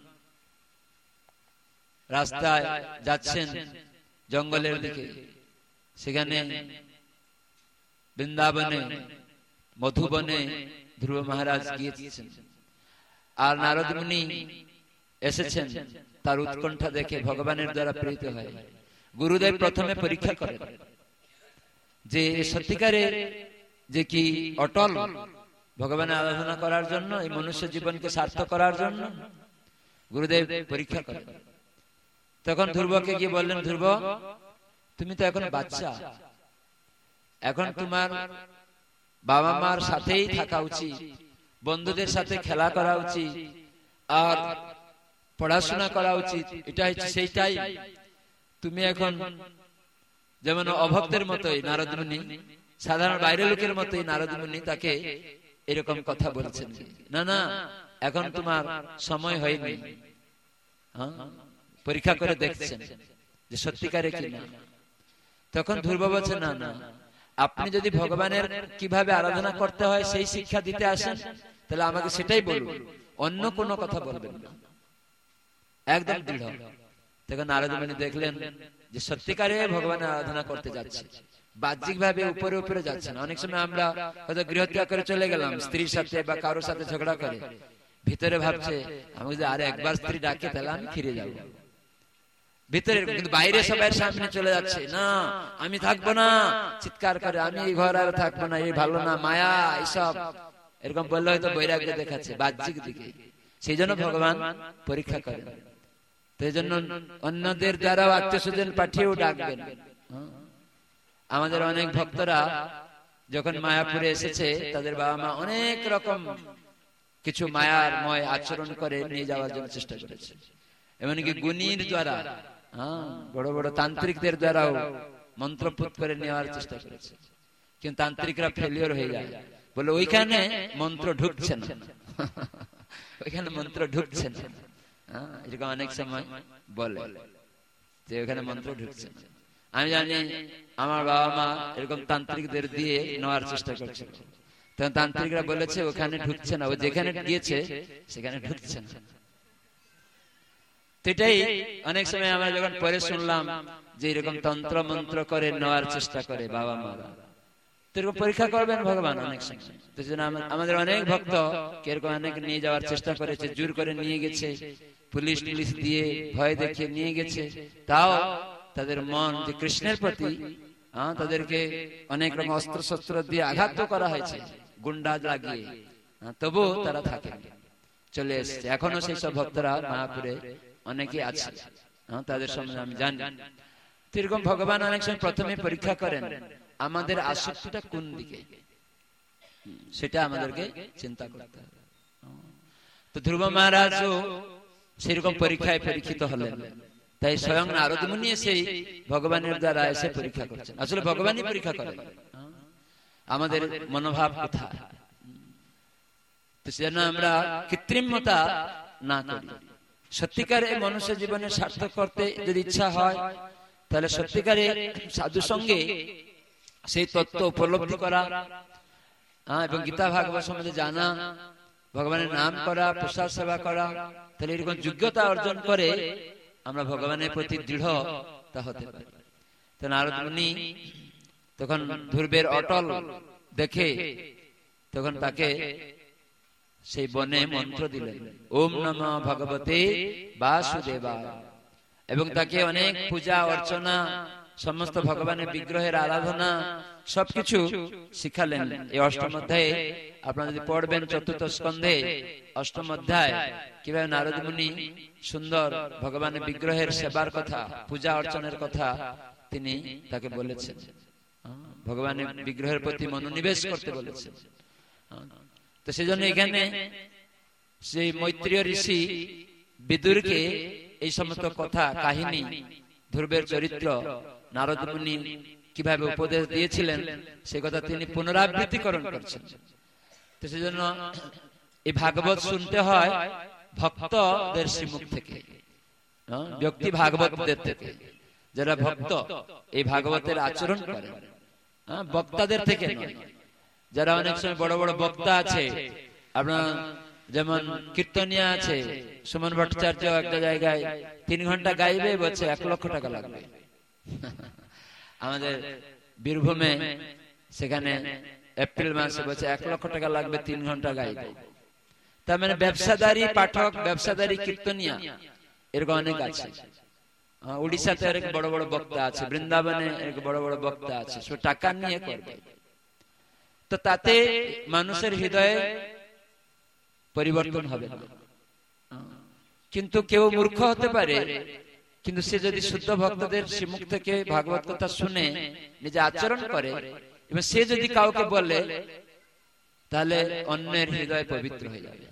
রাস্তায় যাচ্ছেন জঙ্গলের দিকে, সেখানে বৃন্দাবনে মধুবনে ধ্রুব মহারাজ গিয়েছেন। আর নারদ মুনি এসেছেন, তার উৎকণ্ঠা দেখে ভগবানের দ্বারা প্রেরিত হয়। গুরুদেব প্রথমে পরীক্ষা করেন যে সত্যিকারে যে কি অটল ভগবানের আরাধনা করার জন্য, এই মনুষ্য জীবনকে সার্থক করার জন্য গুরুদেব পরীক্ষা করেন। তখন ধ্রুবকে গিয়ে বললেন, ধ্রুব তুমি তো এখন বাচ্চা, এখন তোমার বাবা মার সাথেই থাকা উচিত, বন্ধুদের সাথে খেলা করা উচিত, আর পড়াশোনা করা উচিত, এটা হচ্ছে সেইটাই। তুমি এখন যেমন অভক্তের মতোই নারদ মুনি, সাধারণ বাইরের লোকের মতোই নারদ মুনি তাকে এরকম কথা বলছেন, না না এখন তোমার সময় হয়নি। হ্যাঁ, পরীক্ষা করে দেখছেন যে সত্যিকারে কি না। তখন ধ্রুব বলছে, না না আপনি যদি ভগবানের কিভাবে আরাধনা করতে হয় সেই শিক্ষা দিতে আসেন, তাহলে আমাকে সেটাই বলুন, অন্য কোনো কথা বলবেন না। একদম দৃঢ়। তখন নারদ মুনি দেখলেন যে সত্যিকারে ভগবানের আরাধনা করতে যাচ্ছে, বাহ্যিক ভাবে উপরে উপরে যাচ্ছে না। অনেক সময় আমরা হয়তো গৃহত্যাগ করে চলে গেলাম স্ত্রীর সাথে বা কারোর সাথে ঝগড়া করে, ভিতরে ভাবছে আমি যদি আরে একবার স্ত্রী ডাকে তাহলে আমি ফিরে যাবো ভিতরে, কিন্তু বাইরে সবাই সামনে চলে যাচ্ছে, না আমি থাকবো না, চিৎকার করে আমি এই ঘর আর থাকবো না, এই ভালো না, মায়া এইসব এরকম বললে হয়তো বৈরাগ্য দেখাচ্ছে বাহ্যিক দিকে। সেই জন্য ভগবান পরীক্ষা করেন। তো এই জন্য অন্যদের দ্বারা আত্মীয় স্বজন পাঠিয়েও ডাকবেন। আমাদের অনেক ভক্তরা যখন মায়াপুরে এসেছে তাদের বাবা মা অনেক রকম কিছু মায়ারময় আচরণ করে নিয়ে যাওয়ার জন্য চেষ্টা করেছে, এমনকি গুণীর দ্বারা, হ্যাঁ বড় বড় তান্ত্রিকদের দ্বারাও মন্ত্রপুত করে নেওয়ার চেষ্টা করেছে, কিন্তু তান্ত্রিকরা ফেলিওর হয়ে যায়, বলে ওইখানে মন্ত্র ঢুকছে না, ওইখানে মন্ত্র ঢুকছে না, এরকম অনেক সময় বলে যে ওখানে মন্ত্র ঢুকছে না। আমি জানি আমার বাবা মা এরকম তান্ত্রিকদের দিয়ে নেওয়ার চেষ্টা করছে, তখন তান্ত্রিকরা বলেছে ওখানে ঢুকছে না, ও যেখানে গিয়েছে সেখানে ঢুকছে না। এটাই অনেক সময় আমরা যখন পরে শুনলাম যে এরকম তন্ত্র মন্ত্র করে নেওয়ার চেষ্টা করে বাবা মারা, এরকম পরীক্ষা করবেন ভগবান অনেক সময়। আমাদের অনেক ভক্ত এরকম অনেক নিয়ে যাওয়ার চেষ্টা করেছে, জোর করে নিয়ে গেছে, পুলিশ টুলিশ দিয়ে ভয় দেখিয়ে নিয়ে গেছে, তাও তাদের মন যে কৃষ্ণের প্রতি, হ্যাঁ তাদেরকে অনেক রকম অস্ত্র শস্ত্র দিয়ে আঘাত করা হয়েছে গুন্ডা লাগিয়ে, তবু তারা থাকে চলে এসছে। এখনো সেই সব ভক্তরা মায়াপুরে অনেকে আছে, তাদের সম্বন্ধে আমি জানি। এরকম ভগবান অনেক সময় প্রথমে পরীক্ষা করেন আমাদের আসক্তিটা কোন দিকে, সেটা আমাদেরকে চিন্তা করতে হবে। তো ধ্রুব মহারাজও সেরকম পরীক্ষায় পরীক্ষিত হলেন, তাই স্বয়ং নারদ মুনি সেই ভগবানের দ্বারা এসে পরীক্ষা করছেন। আসলে ভগবানই পরীক্ষা করেন আমাদের মনোভাব কোথায়, তো সেজন্য আমরা কৃত্রিমতা না করি। সত্যিকারে মনুষ্য জীবনে সার্থক করতে যদি ইচ্ছা হয় তাহলে সত্যিকারে সাধু সঙ্গে সেই তত্ত্ব উপলব্ধি করা এবং গীতা ভাগবত সম্বন্ধে জানা, ভগবানের নাম করা, প্রসাদ সেবা করা, তাহলে এরকম যোগ্যতা অর্জন করে আমরা ভগবানের প্রতি দৃঢ়তা হতে পারি। তো নারদ মুনি তখন ধ্রুবের অটল দেখে তখন তাকে সেই বনে মন্ত্র দিলেন, ওম নমঃ ভগবতে বাসুদেবায়, এবং তাকে অনেক পূজা অর্চনা, সমস্ত ভগবানের বিগ্রহের আরাধনা সবকিছু শিখালেন। এই অষ্টম অধ্যায়ে আপনারা যদি পড়বেন চতুর্থ স্কন্ধে অষ্টম অধ্যায়, কিভাবে নারদ মুনি সুন্দর ভগবানের বিগ্রহের সেবার কথা, পূজা অর্চনের কথা তিনি তাকে বলেছেন, ভগবানের বিগ্রহের প্রতি মনোনিবেশ করতে বলেছেন। তো সেজন্য এখানে সেই মৈত্রীয় ঋষি বিদুরকে এই সমস্ত কথা কাহিনী, ধ্রুবের চরিত্র নারদ মুনি কিভাবে উপদেশ দিয়েছিলেন সে কথা তিনি পুনরাবৃত্তিকরণ করছেন। তো সেজন্য এই ভাগবত শুনতে হয় ভক্তদের শ্রীমুখ থেকে, ব্যক্তি ভাগবতদের থেকে, যারা ভক্ত এই ভাগবতের আচরণ করে, বক্তাদের থেকে নয়। যারা অনেক সময় বড় বড় বক্তা আছে, আপনার যেমন কীর্তনিয়া আছে, সুমন ভট্টাচার্য একটা জায়গায় তিন ঘন্টা গাইবে, বলছে এক লক্ষ টাকা লাগবে। আমাদের বীরভূমে সেখানে এপ্রিল মাসে বলছে এক লক্ষ টাকা লাগবে তিন ঘন্টা গাইবে। তার মানে ব্যবসাদারি পাঠক, ব্যবসাদারি কীর্তনিয়া এরকম অনেক আছে। উড়িষ্যাতে অনেক বড় বড় বক্তা আছে, বৃন্দাবনে অনেক বড় বড় বক্তা আছে, সে টাকা নিয়ে করবে। তো তাতে মানুষের হৃদয়ে পরিবর্তন হবে না। কিন্তু কেউ মূর্খ হতে পারে, কিন্তু সে যদি শুদ্ধ ভক্তদের শ্রীমুখ থেকে ভাগবত কথা শুনে নিজে আচরণ করে এবং সে যদি কাউকে বলে, তাহলে অন্যের হৃদয় পবিত্র হয়ে যাবে।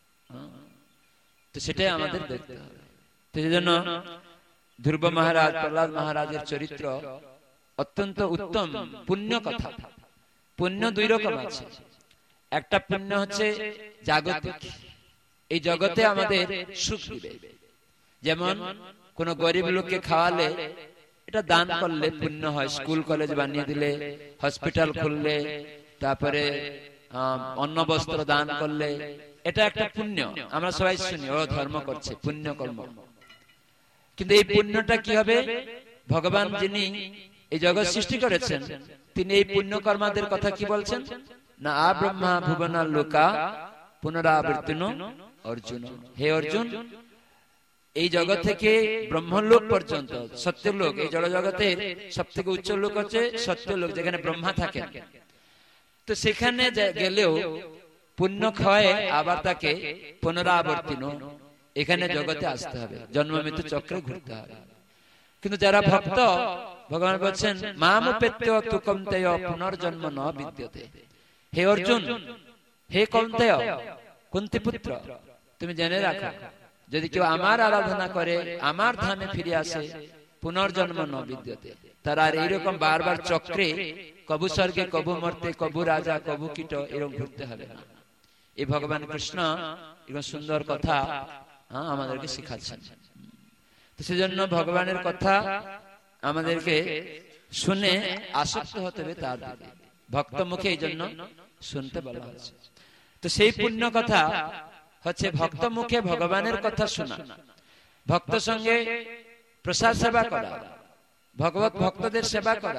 তো সেটাই আমাদের দেখতে হবে। তো সেই জন্য ধ্রুব মহারাজ, প্রহ্লাদ মহারাজের চরিত্র অত্যন্ত উত্তম পুণ্য কথা। পুণ্য দুই রকম আছে। একটা পুণ্য হচ্ছে জাগতিক, এই জগতে আমাদের সুখ দিবে। যেমন কোন গরিব লোককে খাওয়ালে, এটা দান করলে পুণ্য হয়। স্কুল কলেজ বানিয়ে দিলে, হসপিটাল খুললে, তারপরে অন্ন বস্ত্র দান করলে, এটা একটা পুণ্য। আমরা সবাই শুনি ও ধর্ম করছে, পুণ্য কর্ম। কিন্তু এই পুণ্যটা কি হবে? ভগবান যিনি এই জগৎ সৃষ্টি করেছেন, তিনি এই পুণ্যকর্মাদের কথা কি বলছেন না, আ ব্রহ্মা ভুবনা লোকা পুনরাবর্তিন অর্জুন। হে অর্জুন, এই জগৎ থেকে ব্রহ্মলোক পর্যন্ত সত্যলোক, এই জড় জগতের সব থেকে উচ্চ লোক হচ্ছে সত্যলোক, যেখানে ব্রহ্মা থাকেন। তো সেখানে গেলেও পুণ্য ক্ষয়ে আবার তাকে পুনরাবর্তিন, এখানে জগতে আসতে হবে, জন্ম মৃত্যু চক্রে ঘুরতে হবে। কিন্তু যারা ভক্ত, ভগবান বলছেন মামুপেত্য তু কৌন্তেয় পুনর্জন্ম ন বিদ্যতে। হে অর্জুন, হে কৌন্তেয়, কুন্তি পুত্র, তুমি জেনে রাখো, যদি কেউ আমার আরাধনা করে, আমার ধামে ফিরে আসে, পুনর্জন্ম ন বিদ্যতে, তার আর এইরকম বারবার চক্রে কবু স্বর্গে, কবু মর্তে, কবু রাজা, কবু কীট এরকম ঘুরতে হবে না। এই ভগবান কৃষ্ণ এরকম সুন্দর কথা আমাদেরকে শিখাচ্ছেন। তো সেজন্য ভগবানের কথা আমাদেরকে শুনে আসক্ত হতে হবে তার দিকে, ভক্ত মুখে এই জন্য শুনতে বলা হচ্ছে। তো সেই পুণ্য কথা হচ্ছে ভক্ত মুখে ভগবানের কথা শোনা, ভক্ত সঙ্গে প্রসাদ সেবা করা, ভগবত ভক্তদের সেবা করা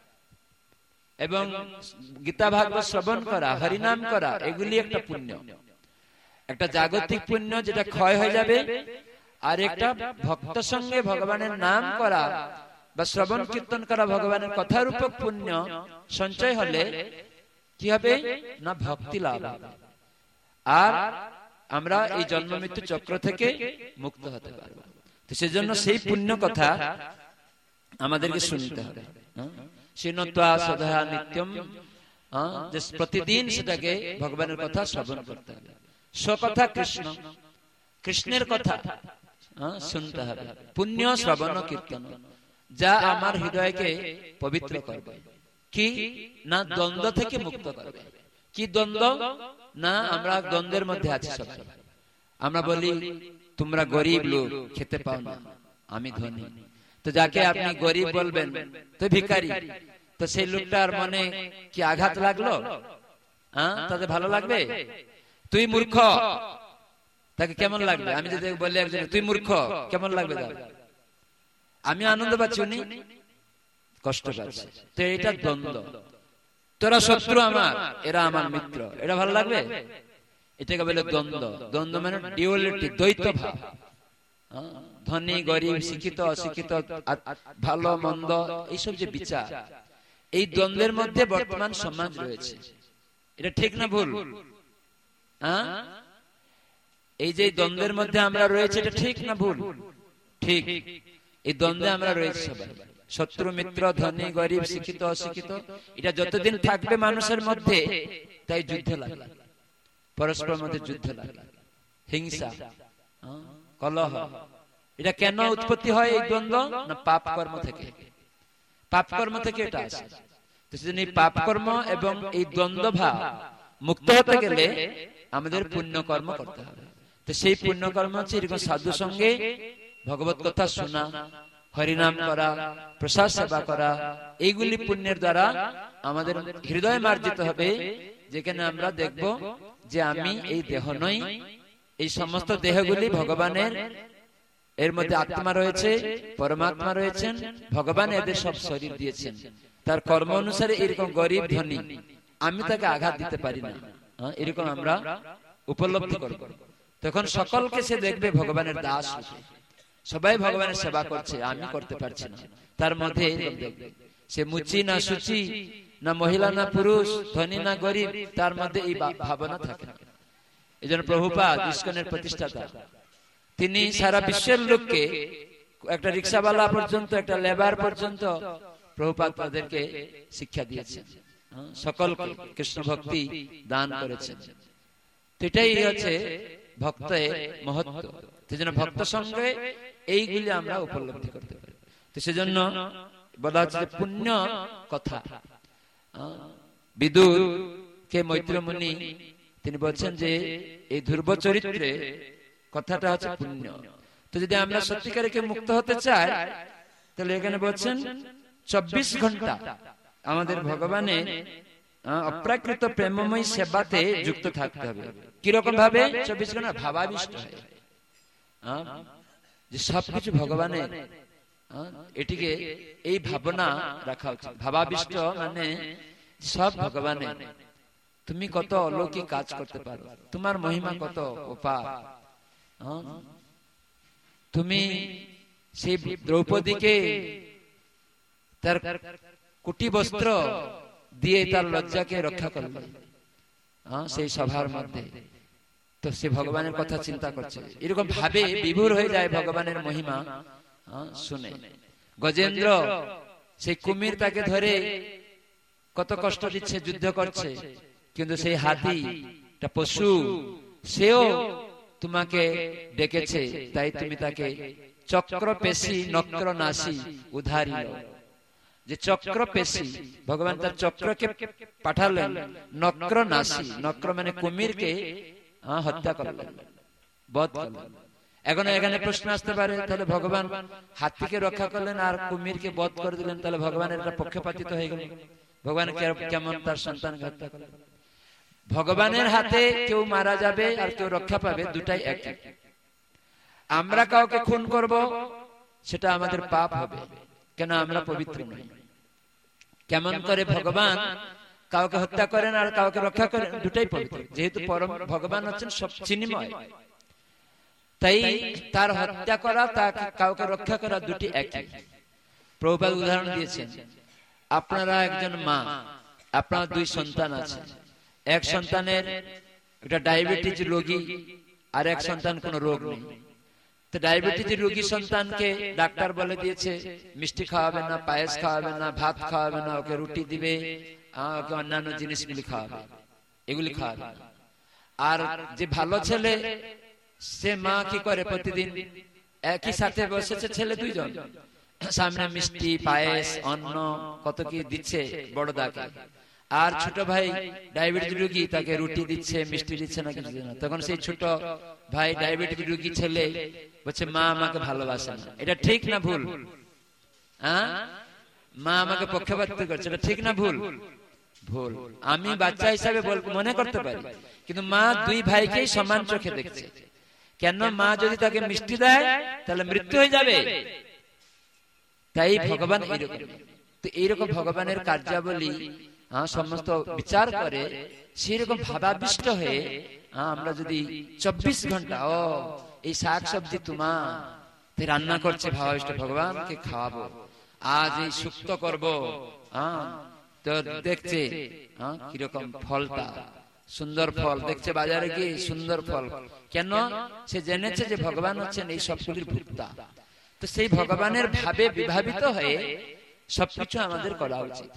এবং গীতা ভাগবত শ্রবণ করা, হরিনাম করা, এগুলি একটা পুণ্য, একটা জাগতিক পুণ্য যেটা ক্ষয় হয়ে যাবে। আর একটা ভক্ত সঙ্গে ভগবানের নাম করা বা শ্রবণ কীর্তন করা, ভগবানের কথার উপর পুণ্য সঞ্চয় হলে কি হবে না, ভক্তি লাভ হবে, আর আমরা এই জন্ম মৃত্যু চক্র থেকে মুক্ত হতে পারবো। তো সেজন্য সেই পুণ্য কথা আমাদেরকে শুনতে হবে। শৃণুত্বা সদা নিত্যম, যে প্রতিদিন সেটাকে ভগবানের কথা শ্রবণ করতে হবে। স্বকথা কৃষ্ণ, কৃষ্ণের কথা শুনতে হবে। পুণ্য শ্রবণ কীর্তন, যা আমার হৃদয়কে পবিত্র করবে, কি না দ্বন্দ্ব থেকে মুক্ত করবে। কি দ্বন্দ্ব না, আমরা দ্বন্দ্বের মধ্যে আছি সবাই। আমরা বলি তোমরা গরিব লোক, খেতে পাও না, আমি ধনী। তো যাকে আপনি গরিব বলবেন তো ভিখারি, তো সেই লোকটার মনে কি আঘাত লাগলো? হ্যাঁ, তাতে ভালো লাগবে? তুই মূর্খ, তাকে কেমন লাগবে? আমি যদি বলি একজন তুই মূর্খ, কেমন লাগবে তার? আমি আনন্দ পাচ্ছি, উনি কষ্ট পাচ্ছে। তো এটা দ্বন্দ্ব। তোরা শত্রু আমার, এরা আমার মিত্র, এটা ভালো লাগবে? এটাকে বলে দ্বন্দ্ব। দ্বন্দ্ব মানে ডিউয়ালিটি, দ্বৈত ভাব। ধনী গরিব, শিক্ষিত অশিক্ষিত, ভালো মন্দ, এইসব যে বিচার, এই দ্বন্দ্বের মধ্যে বর্তমান সমাজ রয়েছে। এটা ঠিক না ভুল? হ্যাঁ, এই যে দ্বন্দ্বের মধ্যে আমরা রয়েছে, এটা ঠিক না ভুল? ঠিক। এই দ্বন্দ্বে আমরা রয়েছি সবাই, শত্রু মিত্র, ধনী গরিব, শিক্ষিত অশিক্ষিত। এটা যতদিন থাকবে মানুষের মধ্যে, তাই যুদ্ধ লাগে, পরস্পর মধ্যে যুদ্ধ লাগে, হিংসা, কলহ। এটা কেন উৎপত্তি হয় এই দ্বন্দ্ব? না পাপ কর্ম থেকে। পাপ কর্ম থেকে এটা আসে। তো সেজন্য এই পাপ কর্ম এবং এই দ্বন্দ্ব ভাব মুক্ত হতে গেলে আমাদের পুণ্য কর্ম করতে হবে। তো সেই পুণ্য কর্ম হচ্ছে এরকম সাধু সঙ্গে ভগবত কথা শোনা, হরিনাম করা, প্রসাদ সেবা করা। এইগুলি পুণ্যের দ্বারা আমাদের হৃদয় মার্জিত হবে, যেখানে আমরা দেখব যে আমি এই দেহ নই, এই সমস্ত দেহগুলি ভগবানের, এর মধ্যে আত্মা রয়েছে, পরমাত্মা রয়েছেন, ভগবান এদের সব শরীর দিয়েছেন। তার কর্ম অনুসারে এরকম গরিব ধনী আমি তাকে আঘাত দিতে পারি না, এরকম আমরা উপলব্ধি করব। তখন সকলকে সে দেখবে ভগবানের দাস, সবাই ভগবানের সেবা করছে, আমি করতে পারছি না। তার মধ্যে দেখবে সে মুচি না সুচি, না মহিলা না পুরুষ, ধনী না গরিব, তার মধ্যে এই ভাবনা থাকে না। এই জন্য প্রভুপাদ, ইস্কনের প্রতিষ্ঠাতা, তিনি সারা বিশ্বের লোককে, একটা রিক্সাওয়ালা পর্যন্ত, একটা লেবার পর্যন্ত প্রভুপাদ তাদেরকে শিক্ষা দিয়েছেন, সকলকে কৃষ্ণ ভক্তি দান করেছেন। তো এটাই হচ্ছে ভক্তের মহত্ব। সেজন্য ভক্ত সঙ্গে এইগুলি আমরা উপলব্ধি করতে পারি। তো সেজন্য বলা হচ্ছে পুণ্য কথা। বিদুর কে মৈত্র মুনি তিনি বলছেন যে এই ধ্রুব চরিত্রে কথাটা হচ্ছে পুণ্য। তো যদি আমরা সত্যিকারকে মুক্ত হতে চাই, তাহলে এখানে বলছেন চব্বিশ ঘন্টা আমাদের ভগবানের অপ্রাকৃত প্রেমময় সেবাতে যুক্ত থাকতে হবে। কিরকম ভাবে? চব্বিশ ঘন্টা ভাবাবিষ্ট হয় যে সবকিছু ভগবানের, এটিকে এই ভাবনা রাখা উচিত। ভাবাবিষ্ট মানে সব ভগবানের, তুমি কত অলৌকিক কাজ করতে পারো, তোমার মহিমা কত অপার। তুমি সেই দ্রৌপদীকে তার কুটি বস্ত্র দিয়ে তার লজ্জাকে রক্ষা করবে সেই সভার মধ্যে, তো সে ভগবানের কথা চিন্তা করছে, এরকম ভাবে বিভোর হয়ে যায় ভগবানের মহিমা শুনে। গজেন্দ্র সেই কুমির তাকে ধরে কত কষ্ট দিচ্ছে, যুদ্ধ করছে, কিন্তু সেই হাতি পশু সেও তোমাকে ডেকেছে, তাই তুমি তাকে চক্র পেশি নক্র নাসি উদ্ধারিল। যে চক্র পেশি, ভগবান তার চক্রকে পাঠালেন, নক্র নাসি, নক্র মানে কুমিরকে হত্যা করলেন, বধ করলেন। এখন এখানে প্রশ্ন আসতে পারে, তাহলে ভগবান হাতিকে রক্ষা করলেন আর কুমিরকে বধ করে দিলেন, তাহলে ভগবানের এটা পক্ষপাতিত হয়ে গেল, ভগবান কেমন তার সন্তানকে হত্যা করলেন? ভগবানের হাতে কেউ মারা যাবে আর কেউ রক্ষা পাবে, দুটাই একই। আমরা কাউকে খুন করব, সেটা আমাদের পাপ হবে, কেন আমরা পবিত্র নই। কেমন করে ভগবান কাউকে হত্যা করেন আর কাউকে রক্ষা করেন, দুটাই পবিত্র, যেহেতু পরম ভগবান হচ্ছেন সব চিন্ময়, তাই তার হত্যা করা, তাকে কাউকে রক্ষা করা দুটি একই। প্রভুপাদ উদাহরণ দিয়েছেন, আপনারা একজন মা, আপনার দুই সন্তান আছে, এক সন্তানের একটা ডায়াবেটিস রোগী আর এক সন্তান কোনো রোগ নেই। তো ডায়াবেটিস রোগী সন্তানকে ডাক্তার বলে দিয়েছে মিষ্টি খাওয়াবে না, পায়েস খাওয়াবে না, ভাত খাওয়াবে না, ওকে রুটি দিবে, ওকে অন্যান্য জিনিসগুলি খাওয়াবে, এগুলি খাওয়াবে না। আর যে ভালো ছেলে, সে মা কি করে, প্রতিদিন একই সাথে বসেছে ছেলে দুইজন, সামনে মিষ্টি পায়েস অন্ন কত কি দিচ্ছে বড় দাকে, আর ছোট ভাই ডায়াবেটিস রোগী, তাকে রুটি দিচ্ছে, মিষ্টি দিচ্ছে না, কিছু না। তখন সেই ছোট ভাই ডায়াবেটিস রোগী ছেলে বলছে মা আমাকে ভালোবাসে না। এটা ঠিক না ভুল? হ্যাঁ, মা আমাকে পক্ষপাতিত্ব করছে, এটা ঠিক না ভুল? ভুল। আমি বাচ্চা হিসাবে মনে করতে পারি, কিন্তু মা দুই ভাইকেই সমান চোখে দেখছে। কেন? মা যদি তাকে মিষ্টি দেয় তাহলে মৃত্যু হয়ে যাবে, তাই ভগবান এইরকম। তো এইরকম ভগবানের কার্যাবলী সমস্ত বিচার করে, সেরকম ভাবাবিষ্ট হয়ে আমরা যদি চব্বিশ ঘন্টা ও এই শাক সবজি তোমার রান্না করছে, ভাবাবিষ্ট ভগবানকে খাওয়াবো, আজ এই সুক্ত করবো, তো দেখছে কিরকম ফলটা সুন্দর ফল, দেখছে বাজারে গিয়ে সুন্দর ফল, কেন? সে জেনেছে যে ভগবান হচ্ছেন এই সবগুলির ভোক্তা। তো সেই ভগবানের ভাবে বিভাবিত হয়ে সবকিছু আমাদের করা উচিত।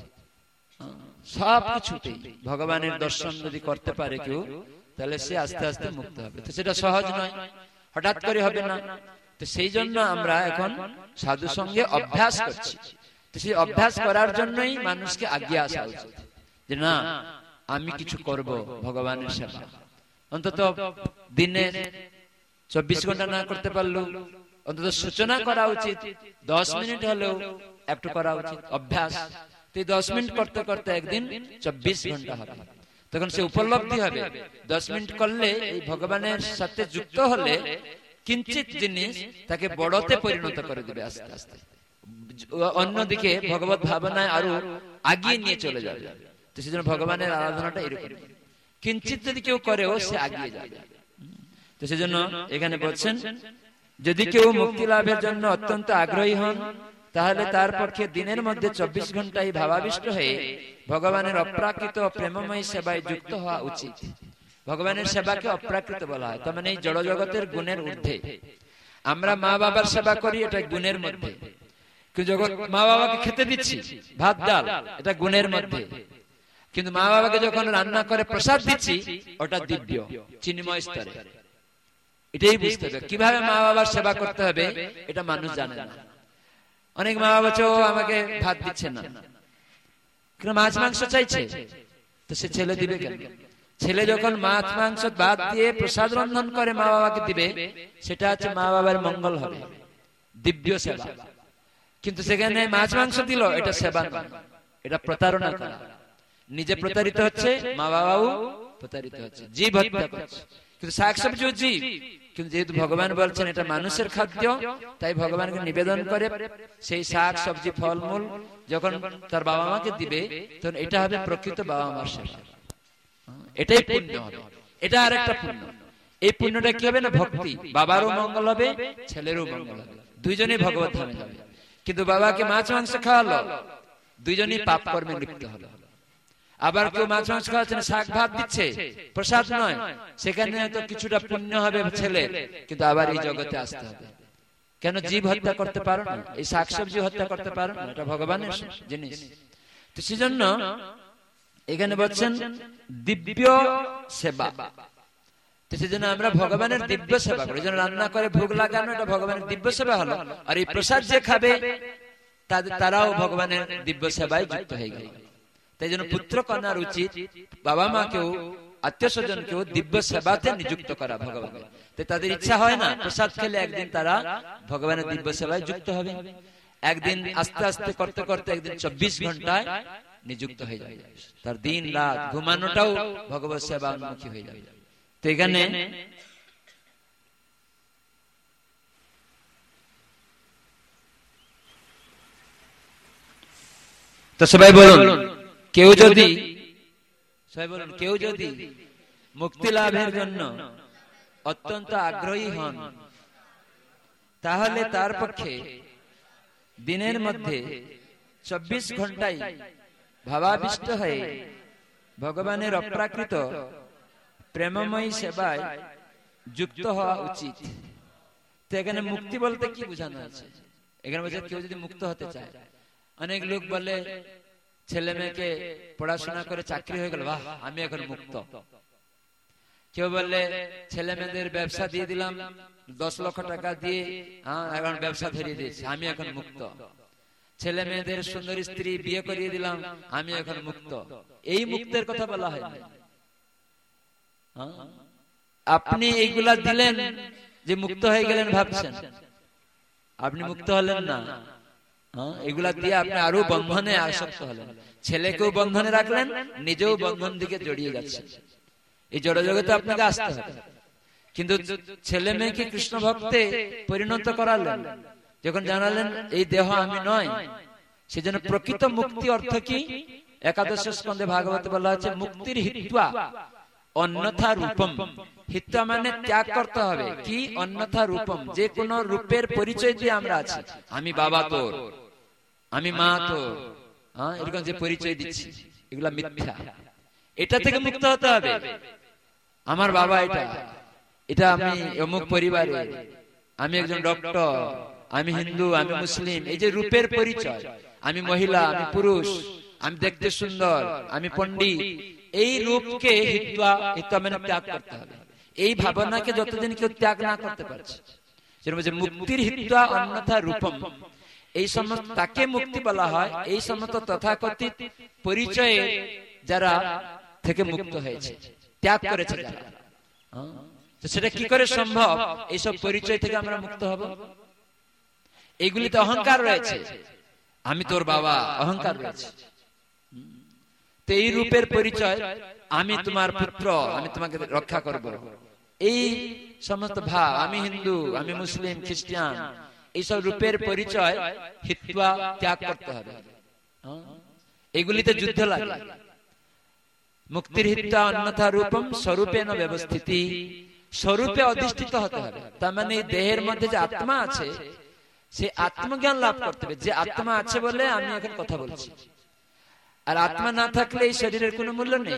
সবকিছুতেই ভগবানের দর্শন যদি করতে পারে কেউ, তাহলে সে আস্তে আস্তে মুক্ত হবে। তো সেটা সহজ নয়, হঠাৎ করে হবে না। তো সেই জন্য আমরা এখন সাধু সঙ্গে অভ্যাস করছি। তো সেই অভ্যাস করার জন্যই মানুষকে আগে আসা উচিত, যে না আমি কিছু করব ভগবানের সেবা। অন্তত দিনে চব্বিশ ঘন্টা না করতে পারলেও অন্তত সূচনা করা উচিত, দশ মিনিট হলেও একটু করা উচিত অভ্যাস। তুই দশ মিনিট করতে করতে একদিন চব্বিশ ঘন্টা হবে, তখন সে উপলব্ধি হবে দশ মিনিট করলে এই ভগবানের সাথে যুক্ত হলে কিঞ্চিত জিনিস তাকে বড়তে পরিণত করে দেবে, আস্তে আস্তে অন্যদিকে ভগবত ভাবনায় আরো আগিয়ে নিয়ে চলে যাবে। তো সেজন্য ভগবানের আরাধনাটা এরকম, কিঞ্চিত যদি কেউ করেও সে আগিয়ে যাবে। তো সেজন্য এখানে বলছেন, যদি কেউ মুক্তি লাভের জন্য অত্যন্ত আগ্রহী হন, তাহলে তার পক্ষে দিনের মধ্যে চব্বিশ ঘন্টায় ভাবাবিষ্ট হয়ে ভগবানের অপ্রাকৃত প্রেমময়ী সেবায় যুক্ত হওয়া উচিত। ভগবানের সেবাকে অপ্রাকৃত বলা হয়, তার মানে এই জড় জগতের গুণের ঊর্ধ্বে। আমরা মা বাবার সেবা করি, এটা গুণের মধ্যে। কিন্তু যখন মা বাবাকে খেতে দিচ্ছি ভাত ডাল, এটা গুণের মধ্যে। কিন্তু মা বাবাকে যখন রান্না করে প্রসাদ দিচ্ছি, ওটা দিব্য চিন্ময় স্তরে। এটাই বুঝতে হবে কিভাবে মা বাবার সেবা করতে হবে, এটা মানুষ জানে না। অনেক মা বাবা বলছে ও আমাকে ভাত দিচ্ছে না, কিন্তু মাছ মাংস চাইছে, তো সে ছেলে দিবে কেন? ছেলে যখন মাছ মাংস ভাত দিয়ে প্রসাদ রন্ধন করে মা বাবাকে দিবে, সেটা হচ্ছে মা বাবার মঙ্গল হবে, দিব্য সেবা। কিন্তু সেখানে মাছ মাংস দিল, এটা সেবা নয়, এটা প্রতারণা করা। নিজে প্রতারিত হচ্ছে, মা বাবাও প্রতারিত হচ্ছে, জীব হত্যা করছে। কিন্তু শাকসবজি জীব, কিন্তু যেহেতু ভগবান বলছেন এটা মানুষের খাদ্য, তাই ভগবানকে নিবেদন করে সেই শাক সবজি ফলমূল যখন তার বাবা মাকে দিবে, তখন এটা হবে প্রকৃত বাবা মার সেবা, এটাই পুণ্য হবে। এটা আর একটা পুণ্য। এই পুণ্যটা কি হবে না, ভক্তি, বাবারও মঙ্গল হবে, ছেলেরও মঙ্গল হবে, দুইজনেই ভগবত ধামে যাবে। কিন্তু বাবাকে মাছ মাংস খাওয়ালো, দুইজনই পাপ কর্মে লিপ্ত হলো। আবার কেউ মাছ মাংস খাওয়াচ্ছে না, শাক ভাত দিচ্ছে, প্রসাদ নয়, সেখানে তো কিছুটা পুণ্য হবে ছেলে, কিন্তু আবার এই জগতে আসতে হবে। কেন জীব হত্যা করতে পারো না, এই শাকসবজি হত্যা করতে পারো না, এটা ভগবানের জিনিস। তো সেজন্য এখানে বলছেন দিব্য সেবা। তো সেজন্য আমরা ভগবানের দিব্য সেবা করি, যেন রান্না করে ভোগ লাগানো, এটা ভগবানের দিব্য সেবা হলো। আর এই প্রসাদ যে খাবে তারাও ভগবানের দিব্য সেবায় যুক্ত হয়ে গেল। তাই জন্য পুত্র কন্যার উচিত বাবা মাকেও আত্মীয় স্বজনকেও দিব্য সেবাতে নিযুক্ত করা ভগবানের। তাই তাদের ইচ্ছা হয় না প্রসাদ খেলে একদিন তারা ভগবানের দিব্য সেবায় যুক্ত হবে, একদিন আস্তে আস্তে করতে করতে একদিন চব্বিশ ঘন্টায় নিযুক্ত হয়ে যাবে, তার দিন রাত ঘুমানোটাও ভগবত সেবা উন্মুখী হয়ে যাবে। তো এখানে তো সবাই বলুন, কেউ যদি সবাই বলুন কেউ যদি মুক্তি লাভের জন্য অত্যন্ত আগ্রহী হন, তাহলে তার পক্ষে দিনের মধ্যে চব্বিশ ঘন্টায় ভাবাবিষ্ট হয়ে ভগবানের অপ্রাকৃত প্রেমময়ী সেবায় যুক্ত হওয়া উচিত। তো এখানে মুক্তি বলতে কি বোঝানো আছে? এখানে বলছে কেউ যদি মুক্ত হতে চায়, অনেক লোক বলে ছেলে মেয়েকে পড়াশোনা করে চাকরি হয়ে গেল, বাহ আমি এখন মুক্ত। কেউ বললে ছেলে মেয়েদের ব্যবসা দিয়ে দিলাম, দশ লক্ষ টাকা দিয়ে এখন ব্যবসা ধরিয়ে দিয়েছি, আমি এখন মুক্ত। ছেলে মেয়েদের সুন্দর স্ত্রী বিয়ে করিয়ে দিলাম, আমি এখন মুক্ত। এই মুক্তের কথা বলা হয় না। আপনি এইগুলা দিলেন যে মুক্ত হয়ে গেলেন ভাবছেন, আপনি মুক্ত হলেন না। এগুলা দিয়ে আপনি আরো বন্ধনে আসক্ত হলেন, ছেলেকেও বন্ধনে রাখলেন, নিজেও বন্ধন দিকে জড়িয়ে যাচ্ছেন। এই জড় জগতে আপনাকে আসতে হবে। কিন্তু ছেলে মেয়েকে কৃষ্ণ ভক্তে পরিণত করালেন, যখন জানালেন এই দেহ আমি নয়, সেজন্য প্রকৃত মুক্তি অর্থ কি? একাদশ স্কন্ধে ভাগবতে বলা আছে মুক্তির হিত্বা অন্যথা রূপম। হিত্বা মানে ত্যাগ করতে হবে, কি? অন্যথা রূপম, যে কোন রূপের পরিচয় দিয়ে আমরা আছি, আমি বাবা তোর, আমি মা তোর, হ্যাঁ এরকম যে পরিচয় দিচ্ছি, এগুলা মিথ্যা। এটা থেকে মুক্ত হতে হবে। আমার বাবা এটা, এটা আমি অমুক পরিবারের, আমি একজন ডক্টর, আমি হিন্দু, আমি মুসলিম, এই যে রূপের পরিচয়, আমি মহিলা, আমি পুরুষ, আমি দেখতে সুন্দর, আমি পণ্ডিত, এই রূপকে হিত্বা, হিত্বা মানে ত্যাগ করতে হবে। এই ভাবনাকে যতদিন কেউ ত্যাগ না করতে পারছে, মুক্তির হিত্বা অন্যথা রূপম, এই সমস্ত তাকে মুক্তি বলা হয়। এই সমস্ত তথাকথিত পরিচয়ে যারা থেকে মুক্ত হয়েছে, ত্যাগ করেছে যারা, সেটা কি করে সম্ভব? এইসব পরিচয় থেকে আমরা মুক্ত হব। এইগুলিতে অহংকার রয়েছে, আমি তোর বাবা, অহংকার রয়েছে। তো এই রূপের পরিচয়, আমি তোমার পুত্র, আমি তোমাকে রক্ষা করব, এই সমস্ত ভাব, আমি হিন্দু, আমি মুসলিম, খ্রিস্টান, এইসব রূপের পরিচয় হিত্বা ত্যাগ করতে হবে। এগুলিতে যুদ্ধ লাগে। মুক্তির হিত্বা অন্যথা রূপম স্বরূপেণ ব্যবস্থিতি, স্বরূপে অধিষ্ঠিত হতে হবে। তার মানে দেহের মধ্যে যে আত্মা আছে, সে আত্মজ্ঞান লাভ করতে হবে। যে আত্মা আছে বলে আমি এখন কথা বলছি, আর আত্মা না থাকলে এই শরীরের কোনো মূল্য নেই।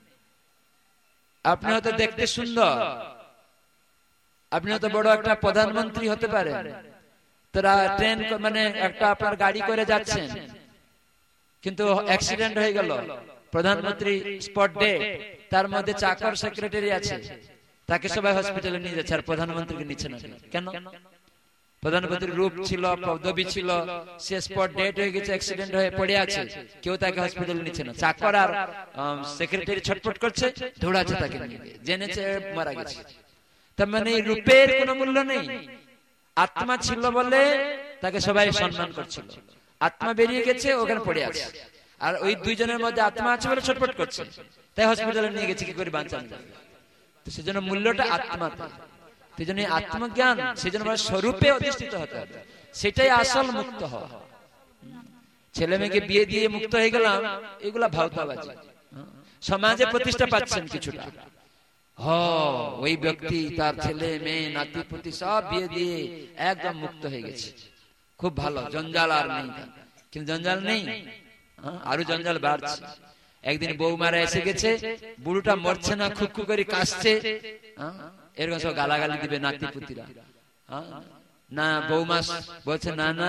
আপনি হয়তো দেখতে সুন্দর, আপনি হয়তো বড় একটা প্রধানমন্ত্রী হতে পারেন, তারা ট্রেন মানে একটা আপনার গাড়ি করে যাচ্ছেন, কিন্তু অ্যাক্সিডেন্ট হয়ে গেল, প্রধানমন্ত্রী স্পট ডেড, তার মধ্যে চাকর সেক্রেটারি আছে, তাকে সবাই হসপিটালে নিয়ে যাচ্ছে, আর প্রধানমন্ত্রীকে নিচ্ছে না। কেন? প্রধানমন্ত্রীর রূপ ছিল, পদবি ছিল, সে স্পট ডেড হয়ে গেছে, অ্যাক্সিডেন্ট হয়ে পড়ে আছে, কেউ তাকে হসপিটালে নিচ্ছে না। চাকর আর সেক্রেটারি ছটফট করছে, দৌড়াচ্ছে তাকে নিয়ে, জেনেছে মারা গেছে। তার মানে রূপের কোনো মূল্য নেই। আত্মা ছিল বলে তাকে সবাই সম্মান করছিল, আত্মা বেরিয়ে গেছে, ওখানে পড়ে আছে, আর ওই দুইজনের মধ্যে আত্মা আছে বলে ছটফট করছে, তাই হসপিটালে নিয়ে গেছে কি করে বাঁচানো। তো সেজন্য মূল্যটা আত্মাতে, সেজন্য আত্মজ্ঞান, সেজন্য স্বরূপে অধিষ্ঠিত হতে হবে, সেটাই আসল মুক্ত হওয়া। ছেলে মেয়েকে বিয়ে দিয়ে মুক্ত হয়ে গেলাম, এগুলা ভাওতাবাজি। সমাজে প্রতিষ্ঠা পাচ্ছেন কিছুটা, হ ওই ব্যক্তি তার ছেলে মেয়ে নাতি পুতি সব বিয়ে দিয়ে একদম মুক্ত হয়ে গেছে, খুব ভালো, জঞ্জাল আর নেই। কিন্তু জঞ্জাল নেই, আরো জঞ্জাল বাড়ছে। একদিন বৌমারা এসে গেছে, বুড়োটা মরছে না, খুকু করে কাশছে, এরকম সব গালাগালি দিবে নাতি পুতিরা। না বৌমা বলছে না না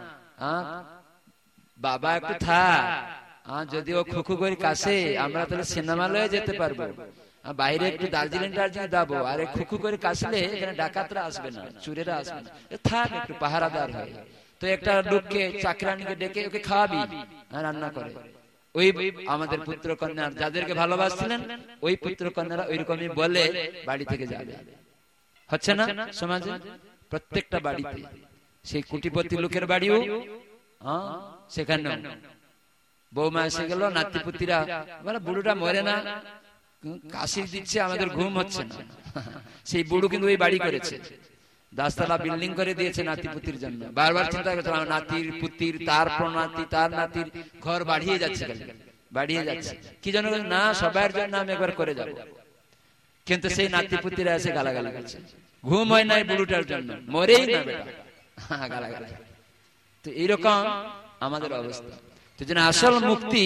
বাবা একটু থাক, যদি ও খুকু করে কাশে আমরা তাহলে সিনেমালয়ে যেতে পারবো, বাইরে একটু দার্জিলিং টার্জিলিং যাবো, আর খুকু করে কাশলে এখানে ডাকাতরা আসবে না, চুরেরা আসবে না, থাক একটু পাহারাদার হয়। তো একটা লোককে চাকরানিকে ডেকে ওকে খাওয়াবি, রান্না করে। ওই আমাদের পুত্র কন্যা যাদেরকে ভালোবাসছিলেন ওই পুত্র কন্যারা ওই রকমই বলে বাড়ি থেকে যাবে। হচ্ছে না সমাজে প্রত্যেকটা বাড়িতে, সেই কোটিপতি লোকের বাড়িও সেখানে বৌমা এসে গেল, নাতিপুতিরা বলে বুড়োটা মরে না, কাশি দিচ্ছে, আমাদের ঘুম হচ্ছে না। সেই বুড়ো কিন্তু ওই বাড়ি করেছে, দশতলা বিল্ডিং করে দিয়েছে নাতিপুতির জন্য। বারবার চিন্তা করছে নাতির পুতির তার প্রনাতি তার নাতির ঘর বাড়িয়ে যাচ্ছে, বাড়িয়ে যাচ্ছে কি জন্য না, সবার জন্য আমি একবার করে যাব। কিন্তু সেই নাতিপুতিরা এসে গালাগালি করছে, ঘুম হয় নাই বুড়োটার জন্য, মরেই না বেটা, হ্যাঁ গালাগালি। তো এইরকম আমাদের অবস্থা। তো যেন আসল মুক্তি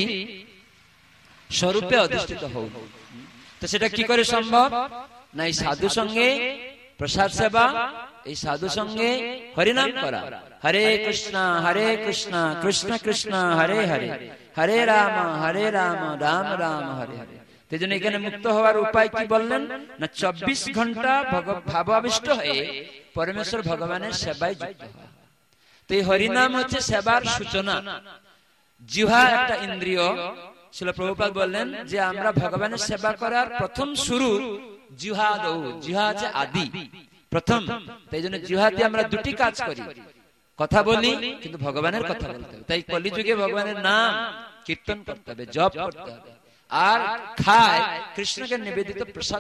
স্বরূপে অধিষ্ঠিত হোক। তো সেটা কি করে সম্ভব? না এই সাধু সঙ্গে প্রসাদ সেবা, এই সাধু সঙ্গে হরিনাম করা, হরে কৃষ্ণ হরে কৃষ্ণ কৃষ্ণ কৃষ্ণ হরে হরে, হরে রাম হরে রাম রাম রাম হরে হরে। সেই জন্য এখানে মুক্ত হওয়ার উপায় কি বললেন না, চব্বিশ ঘন্টা ভাবাবিষ্ট হয়ে পরমেশ্বর ভগবানের সেবায় যুক্ত হওয়া। তো এই হরিনাম হচ্ছে সেবার সূচনা। জিহ্বা একটা ইন্দ্রিয়, শিল প্রভুপাদ বললেন যে আমরা ভগবানের সেবা করার প্রথম শুরু জিহ্বা দৌ, জিহ্বা আছে আদি প্রথম। তাই জন্য জিহ্বা দিয়ে আমরা দুটি কাজ করি, কথা বলি কিন্তু ভগবানের কথা বলতে হবে। তাই কলিযুগে ভগবানের নাম কীর্তন করতে হবে, জপ করতে হবে, আর খায় কৃষ্ণকে নিবেদিত প্রসাদ।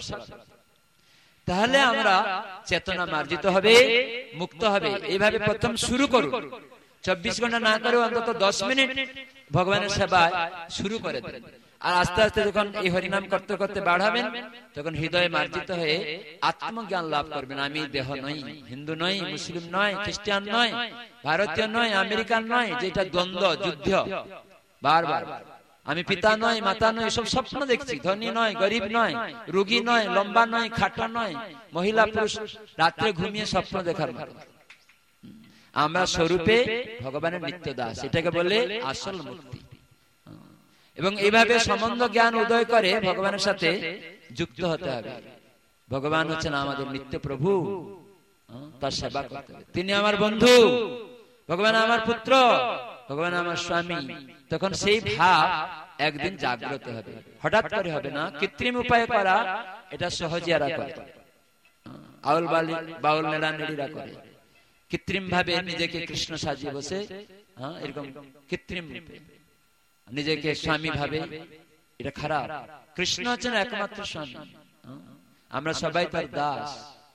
তাহলে আমরা চেতনা মার্জিত হবে, মুক্ত হবে। এইভাবে প্রথম শুরু করুন, চব্বিশ ঘন্টা না করে অন্তত দশ মিনিট ভগবানের সেবায় শুরু করে দেন। আর আস্তে আস্তে যখন এই হরিনাম করতে করতে বাড়াবেন, তখন হৃদয়ে মার্জিত হয়ে আত্মজ্ঞান লাভ করবেন। আমি দেহ নই, হিন্দু নই, মুসলিম নয়, খ্রিস্টান নয়, ভারতীয় নয়, আমেরিকান নয়, যেটা দ্বন্দ্ব যুদ্ধ বারবার। আমি পিতা নয়, মাতা নয়, এসব স্বপ্ন দেখছি। ধনী নয়, গরিব নয়, রোগী নয়, লম্বা নয়, খাটো নয়, মহিলা পুরুষ, রাত্রে ঘুমিয়ে স্বপ্ন দেখার মতো। আমরা স্বরূপে ভগবানের নিত্য দাস, এটাকে বলে আসল মুক্তি। এবং এইভাবে সম্বন্ধ জ্ঞান উদয় করে ভগবানের সাথে যুক্ত হতে হবে। ভগবান হচ্ছেন আমাদের নিত্য প্রভু, তার সেবা করতে হবে। তিনি আমার বন্ধু, ভগবান আমার পুত্র, ভগবান আমার স্বামী। তখন সেই ভাব একদিন জাগ্রত হবে, হঠাৎ করে হবে না, কৃত্রিম উপায়ে করা এটা সহজিয়ারা করে, আউল বাউল নেড়া নেড়িরা করে, কৃত্রিম ভাবে নিজেকে কৃষ্ণ সাজিয়ে বসে, হ্যাঁ এরকম কৃত্রিম নিজেকে স্বামী ভাবে, এটা খারাপ। কৃষ্ণ হচ্ছেন একমাত্র স্বামী, আমরা সবাই তার দাস।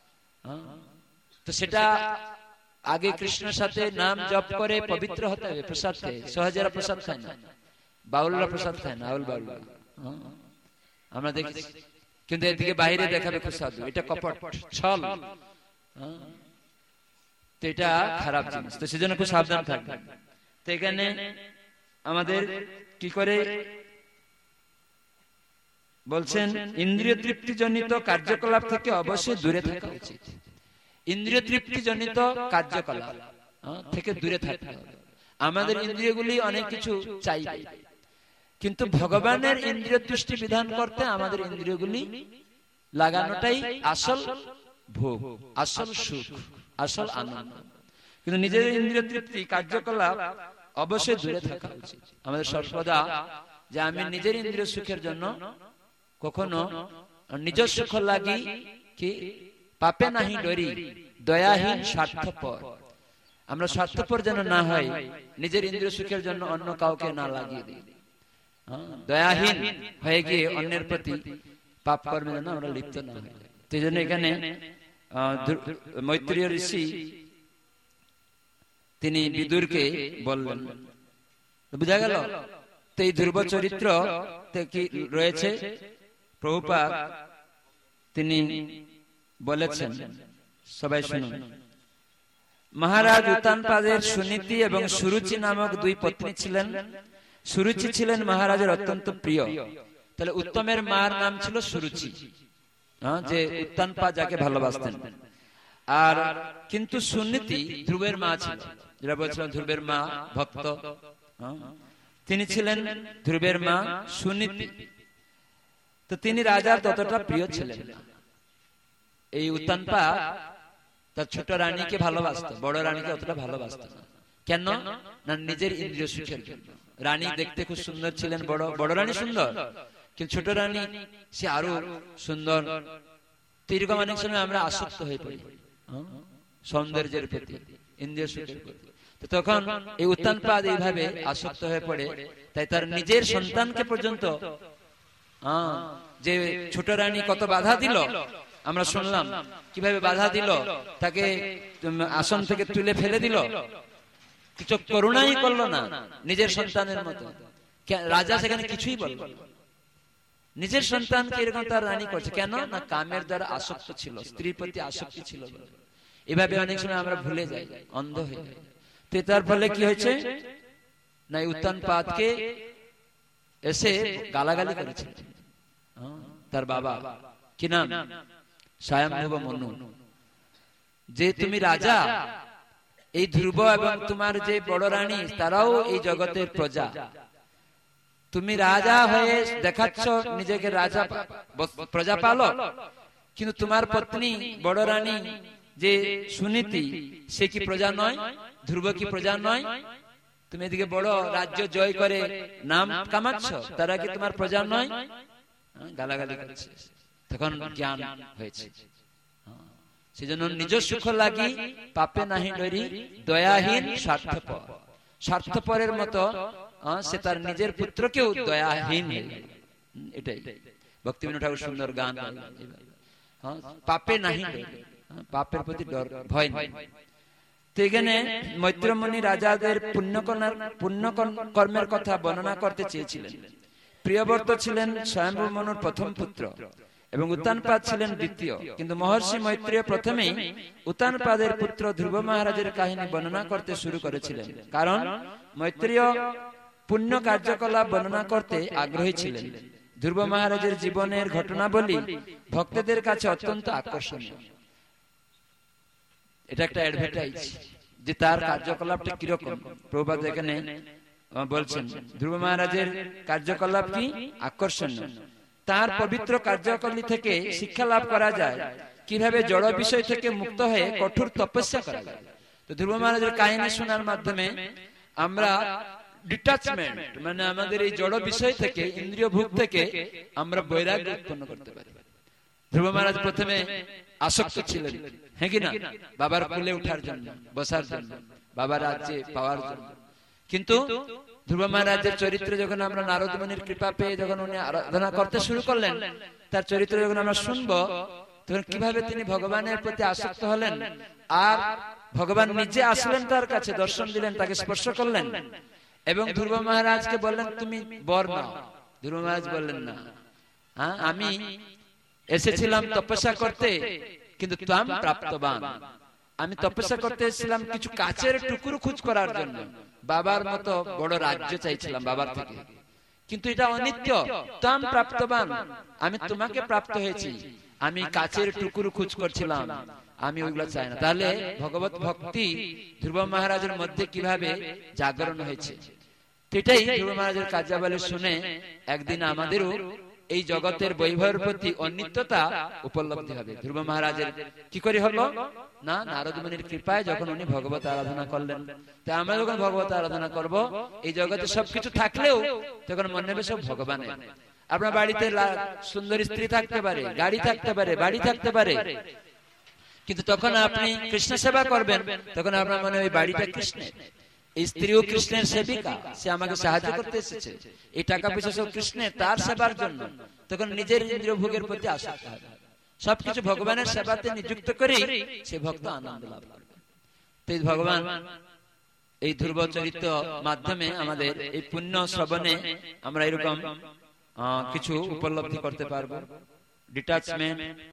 তো সেটা আগে কৃষ্ণের সাথে নাম জপ করে পবিত্র হতে হবে। প্রসাদ খায়, সহজেরা প্রসাদ খায় না, বাউলরা প্রসাদ খায় না, আউল বাউল আমরা দেখি। কিন্তু এদিকে বাইরে দেখাবে খুব সাধু, এটা কপট ছল, তো এটা খারাপ জিনিস। তো সেজন্য খুব সাবধান থাকবে। তো এখানে আমাদের কি করে বলছেন, ইন্দ্রিয় তৃপ্তি জনিত কার্যকলাপ থেকে অবশ্যই দূরে থাকা উচিত। ইন্দ্রিয় তৃপ্তি জনিত কার্যকলাপ থেকে দূরে থাকতে হবে। আমাদের ইন্দ্রিয়গুলি অনেক কিছু চাইবে, কিন্তু ভগবানের ইন্দ্রিয় তুষ্টি বিধান করতে আমাদের ইন্দ্রিয়গুলি লাগানোটাই আসল ভোগ, আসল সুখ, আসল আনন্দ। কিন্তু নিজের ইন্দ্রিয় তৃপ্তি কার্যকলাপ অবশ্যই দূরে থাকা উচিত আমাদের সর্বদা। যে আমি নিজের ইন্দ্রিয় সুখের জন্য কখনো নিজের সুখ লাগি কি পাপে নাহি ডরি, দয়াহীন স্বার্থপর। আমরা স্বার্থপর যেন না হয়, নিজের ইন্দ্রিয় সুখের জন্য অন্য কাউকে না লাগিয়ে দিই, দয়াহীন হয়ে গিয়ে অন্যের প্রতি পাপ কর্মে যেন আমরা লিপ্ত না হই। তো এই জন্য এখানে মৈত্রেয় ঋষি তিনি বিদুরকে বললেন, বুঝা গেল? তো এই ধ্রুব চরিত্র কি রয়েছে প্রভুপাদ তিনি বলেছেন, সবাই শুনুন। মহারাজ উত্তানপাদের সুনীতি এবং সুরুচি নামক দুই পত্নী ছিলেন। সুরুচি ছিলেন মহারাজের অত্যন্ত প্রিয়। তাহলে উত্তমের মার নাম ছিল সুরুচি, যে উত্তানপাদ যাকে ভালোবাসতেন। আর কিন্তু সুনীতি ধ্রুবের মা ছিল, যেটা বলছিলাম ধ্রুবের মা ভক্ত, তিনি ছিলেন ধ্রুবের মা সুনীতি। তো তিনি রাজার ততটা প্রিয় ছিলেন না। এই উত্তানপাদ তার ছোট রানীকে ভালোবাসত, বড় রানীকে অতটা ভালোবাসত না। কেন না? নিজের ইন্দ্রিয় সুখের জন্য। রানী দেখতে খুব সুন্দর ছিলেন, বড় বড় রানী সুন্দর, কিন্তু ছোট রানী সে আরো সুন্দর। এরকম অনেক সময় আমরা আসক্ত হয়ে পড়ি সৌন্দর্যের প্রতি, ইন্দ্রিয় সুখের প্রতি। তো তখন এই উত্তানপাদ এইভাবে আসক্ত হয়ে পড়ে, তাই তার নিজের সন্তানকে পর্যন্ত যে ছোট রানী কত বাধা দিল আমরা শুনলাম, কিভাবে বাধা দিল, তাকে আসন থেকে তুলে ফেলে দিল, কিছু করুণাই করলো না নিজের সন্তানের মতো। রাজা সেখানে কিছুই বলল, নিজের সন্তানকে এরকম তার রানী করছে। কেন না? কামের দ্বারা আসক্ত ছিল, স্ত্রীর প্রতি আসক্তি ছিল। এভাবে অনেক সময় আমরা ভুলে যাই, অন্ধ হয়ে যাই। তো তার ফলে কি হয়েছে না, উত্তানপাদকে এসে গালাগালি করেছে তার বাবা, কি নাম? স্বয়ম্ভুব মনু, যে তুমি রাজা, এই ধ্রুব এবং তোমার যে বড় রানী তারাও এই জগতের প্রজা। তুমি রাজা হয়ে দেখাচ্ছ নিজেকে রাজা, প্রজা পালক, কিন্তু তোমার পত্নী বড় রানী যে সুনীতি, সে কি প্রজা নয়? ধ্রুব কি প্রজা নয়? তুমি এদিকে বড় রাজ্য জয় করে নাম কামাচ্ছ, তারা কি তোমার প্রজা নয়? গালাগালি করছে। তখন জ্ঞান হয়েছে। সেজন্য নিজ সুখ লাগি পাপে নাহি ডরি, দয়াহীন স্বার্থপর। স্বার্থপরের মতো সে তার নিজের পুত্রকেও দয়াহীন। এটাই ভক্তিবিনোদ ঠাকুর সুন্দর গান। পাপে নাহি ডরি, পাপের প্রতি ডর, ভয় নেই। তো এখানে মৈত্রমণি রাজাদের পুণ্য পুণ্য কর্মের কথা বর্ণনা করতে চেয়েছিলেন। প্রিয়ব্রত ছিলেন স্বয়ম্ভু মনুর প্রথম পুত্র এবং উত্তানপাদ ছিলেন দ্বিতীয়। কিন্তু মহর্ষি মৈত্রেয় প্রথমেই উত্তানপাদের পুত্র ধ্রুব মহারাজের কাহিনী বর্ণনা করতে শুরু করেছিলেন, কারণ মৈত্রেয় পুণ্য কার্যকলাপ বর্ণনা করতে আগ্রহী ছিলেন। ধ্রুব মহারাজের জীবনের ঘটনাবলী ভক্তদের কাছে অত্যন্ত আকর্ষণীয়। এটা একটা অ্যাডভার্টাইজ যে তার কার্যকলাপটা কিরকম। প্রভুপাদ এখানে বলছেন ধ্রুব মহারাজের কার্যকলাপ কি আকর্ষণীয়। তার পবিত্র কার্যকলাপ থেকে শিক্ষা লাভ করা যায় কিভাবে জড় বিষয় থেকে মুক্ত হয়ে কঠোর তপস্যা করা যায়। তো ধ্রুব মহারাজের কাহিনী শোনার মাধ্যমে আমরা ডিটাচমেন্ট, মানে আমাদের এই জড় বিষয় থেকে, ইন্দ্রিয় ভোগ থেকে আমরা বৈরাগ্য উৎপন্ন করতে পারি। ধ্রুব মহারাজ প্রথমে আসক্ত ছিলেন, হ্যাঁ কি না, বাবার কোলে উঠার জন্য, বসার জন্য, বাবার রাজ্যে পাওয়ার জন্য। কিন্তু ধ্রুব মহারাজের চরিত্র যখন আমরা নারদ মুনির কৃপা পেয়ে যখন উনি আরাধনা করতে শুরু করলেন, তার চরিত্র যখন আমরা শুনবো, তখন কিভাবে তিনি ভগবানের প্রতি আসক্ত হলেন। আর ভগবান নিজে আসলেন তার কাছে, দর্শন দিলেন, তাকে স্পর্শ করলেন এবং ধ্রুব মহারাজকে বললেন তুমি বর নাও। ধ্রুব মহারাজ বললেন না, হ্যাঁ আমি এসেছিলাম তপস্যা করতে, কিন্তু তাম প্রাপ্তবান, আমি তপস্যা করতে এসেছিলাম কিছু কাচের টুকরো খোঁজ করার জন্য, বাবার মতো বড় রাজ্য চাইছিলাম বাবার থেকে, কিন্তু এটা অনিত্য। তাম প্রাপ্তবান, আমি তোমাকে প্রাপ্ত হয়েছি, আমি কাচের টুকরো খোঁজ করছিলাম, আমি ওইগুলো চাই না। তাহলে ভগবত ভক্তি ধ্রুব মহারাজের মধ্যে কিভাবে জাগরণ হয়েছে, এটাই ধ্রুব মহারাজের কার্যাবলী শুনে একদিন আমাদেরও এই জগতের বৈভবের প্রতি অনিত্যতা উপলব্ধি হবে। ধ্রুব মহারাজের কি করে হলো না, নারদ মুনির কৃপায় যখন উনি ভগবত আরাধনা করলেন। তাই আমরা যখন ভগবত আরাধনা করব, এই জগতে সবকিছু থাকলেও তখন মনে হবে সব ভগবানের। আপনার বাড়িতে সুন্দর স্ত্রী থাকতে পারে, গাড়ি থাকতে পারে, বাড়ি থাকতে পারে, কিন্তু তখন আপনি কৃষ্ণ সেবা করবেন, তখন আপনার মনে হয় বাড়িটা কৃষ্ণের, স্ত্রীও কৃষ্ণের সেবিকা, সে আমাকে সাহায্য করতে এসেছে, এই টাকা পয়সা সব কৃষ্ণের, তার সেবার জন্য, তখন নিজের ইন্দ্রিয় ভোগের প্রতি আসক্ত হবে। সবকিছু ভগবানের সেবাতে নিযুক্ত করে সে ভক্ত আনন্দ লাভ করবে। তাই ভগবান এই ধ্রুব চরিত্র মাধ্যমে আমাদের এই পুণ্য শ্রবণে আমরা এরকম কিছু উপলব্ধি করতে পারবো। ডিটাচমেন্ট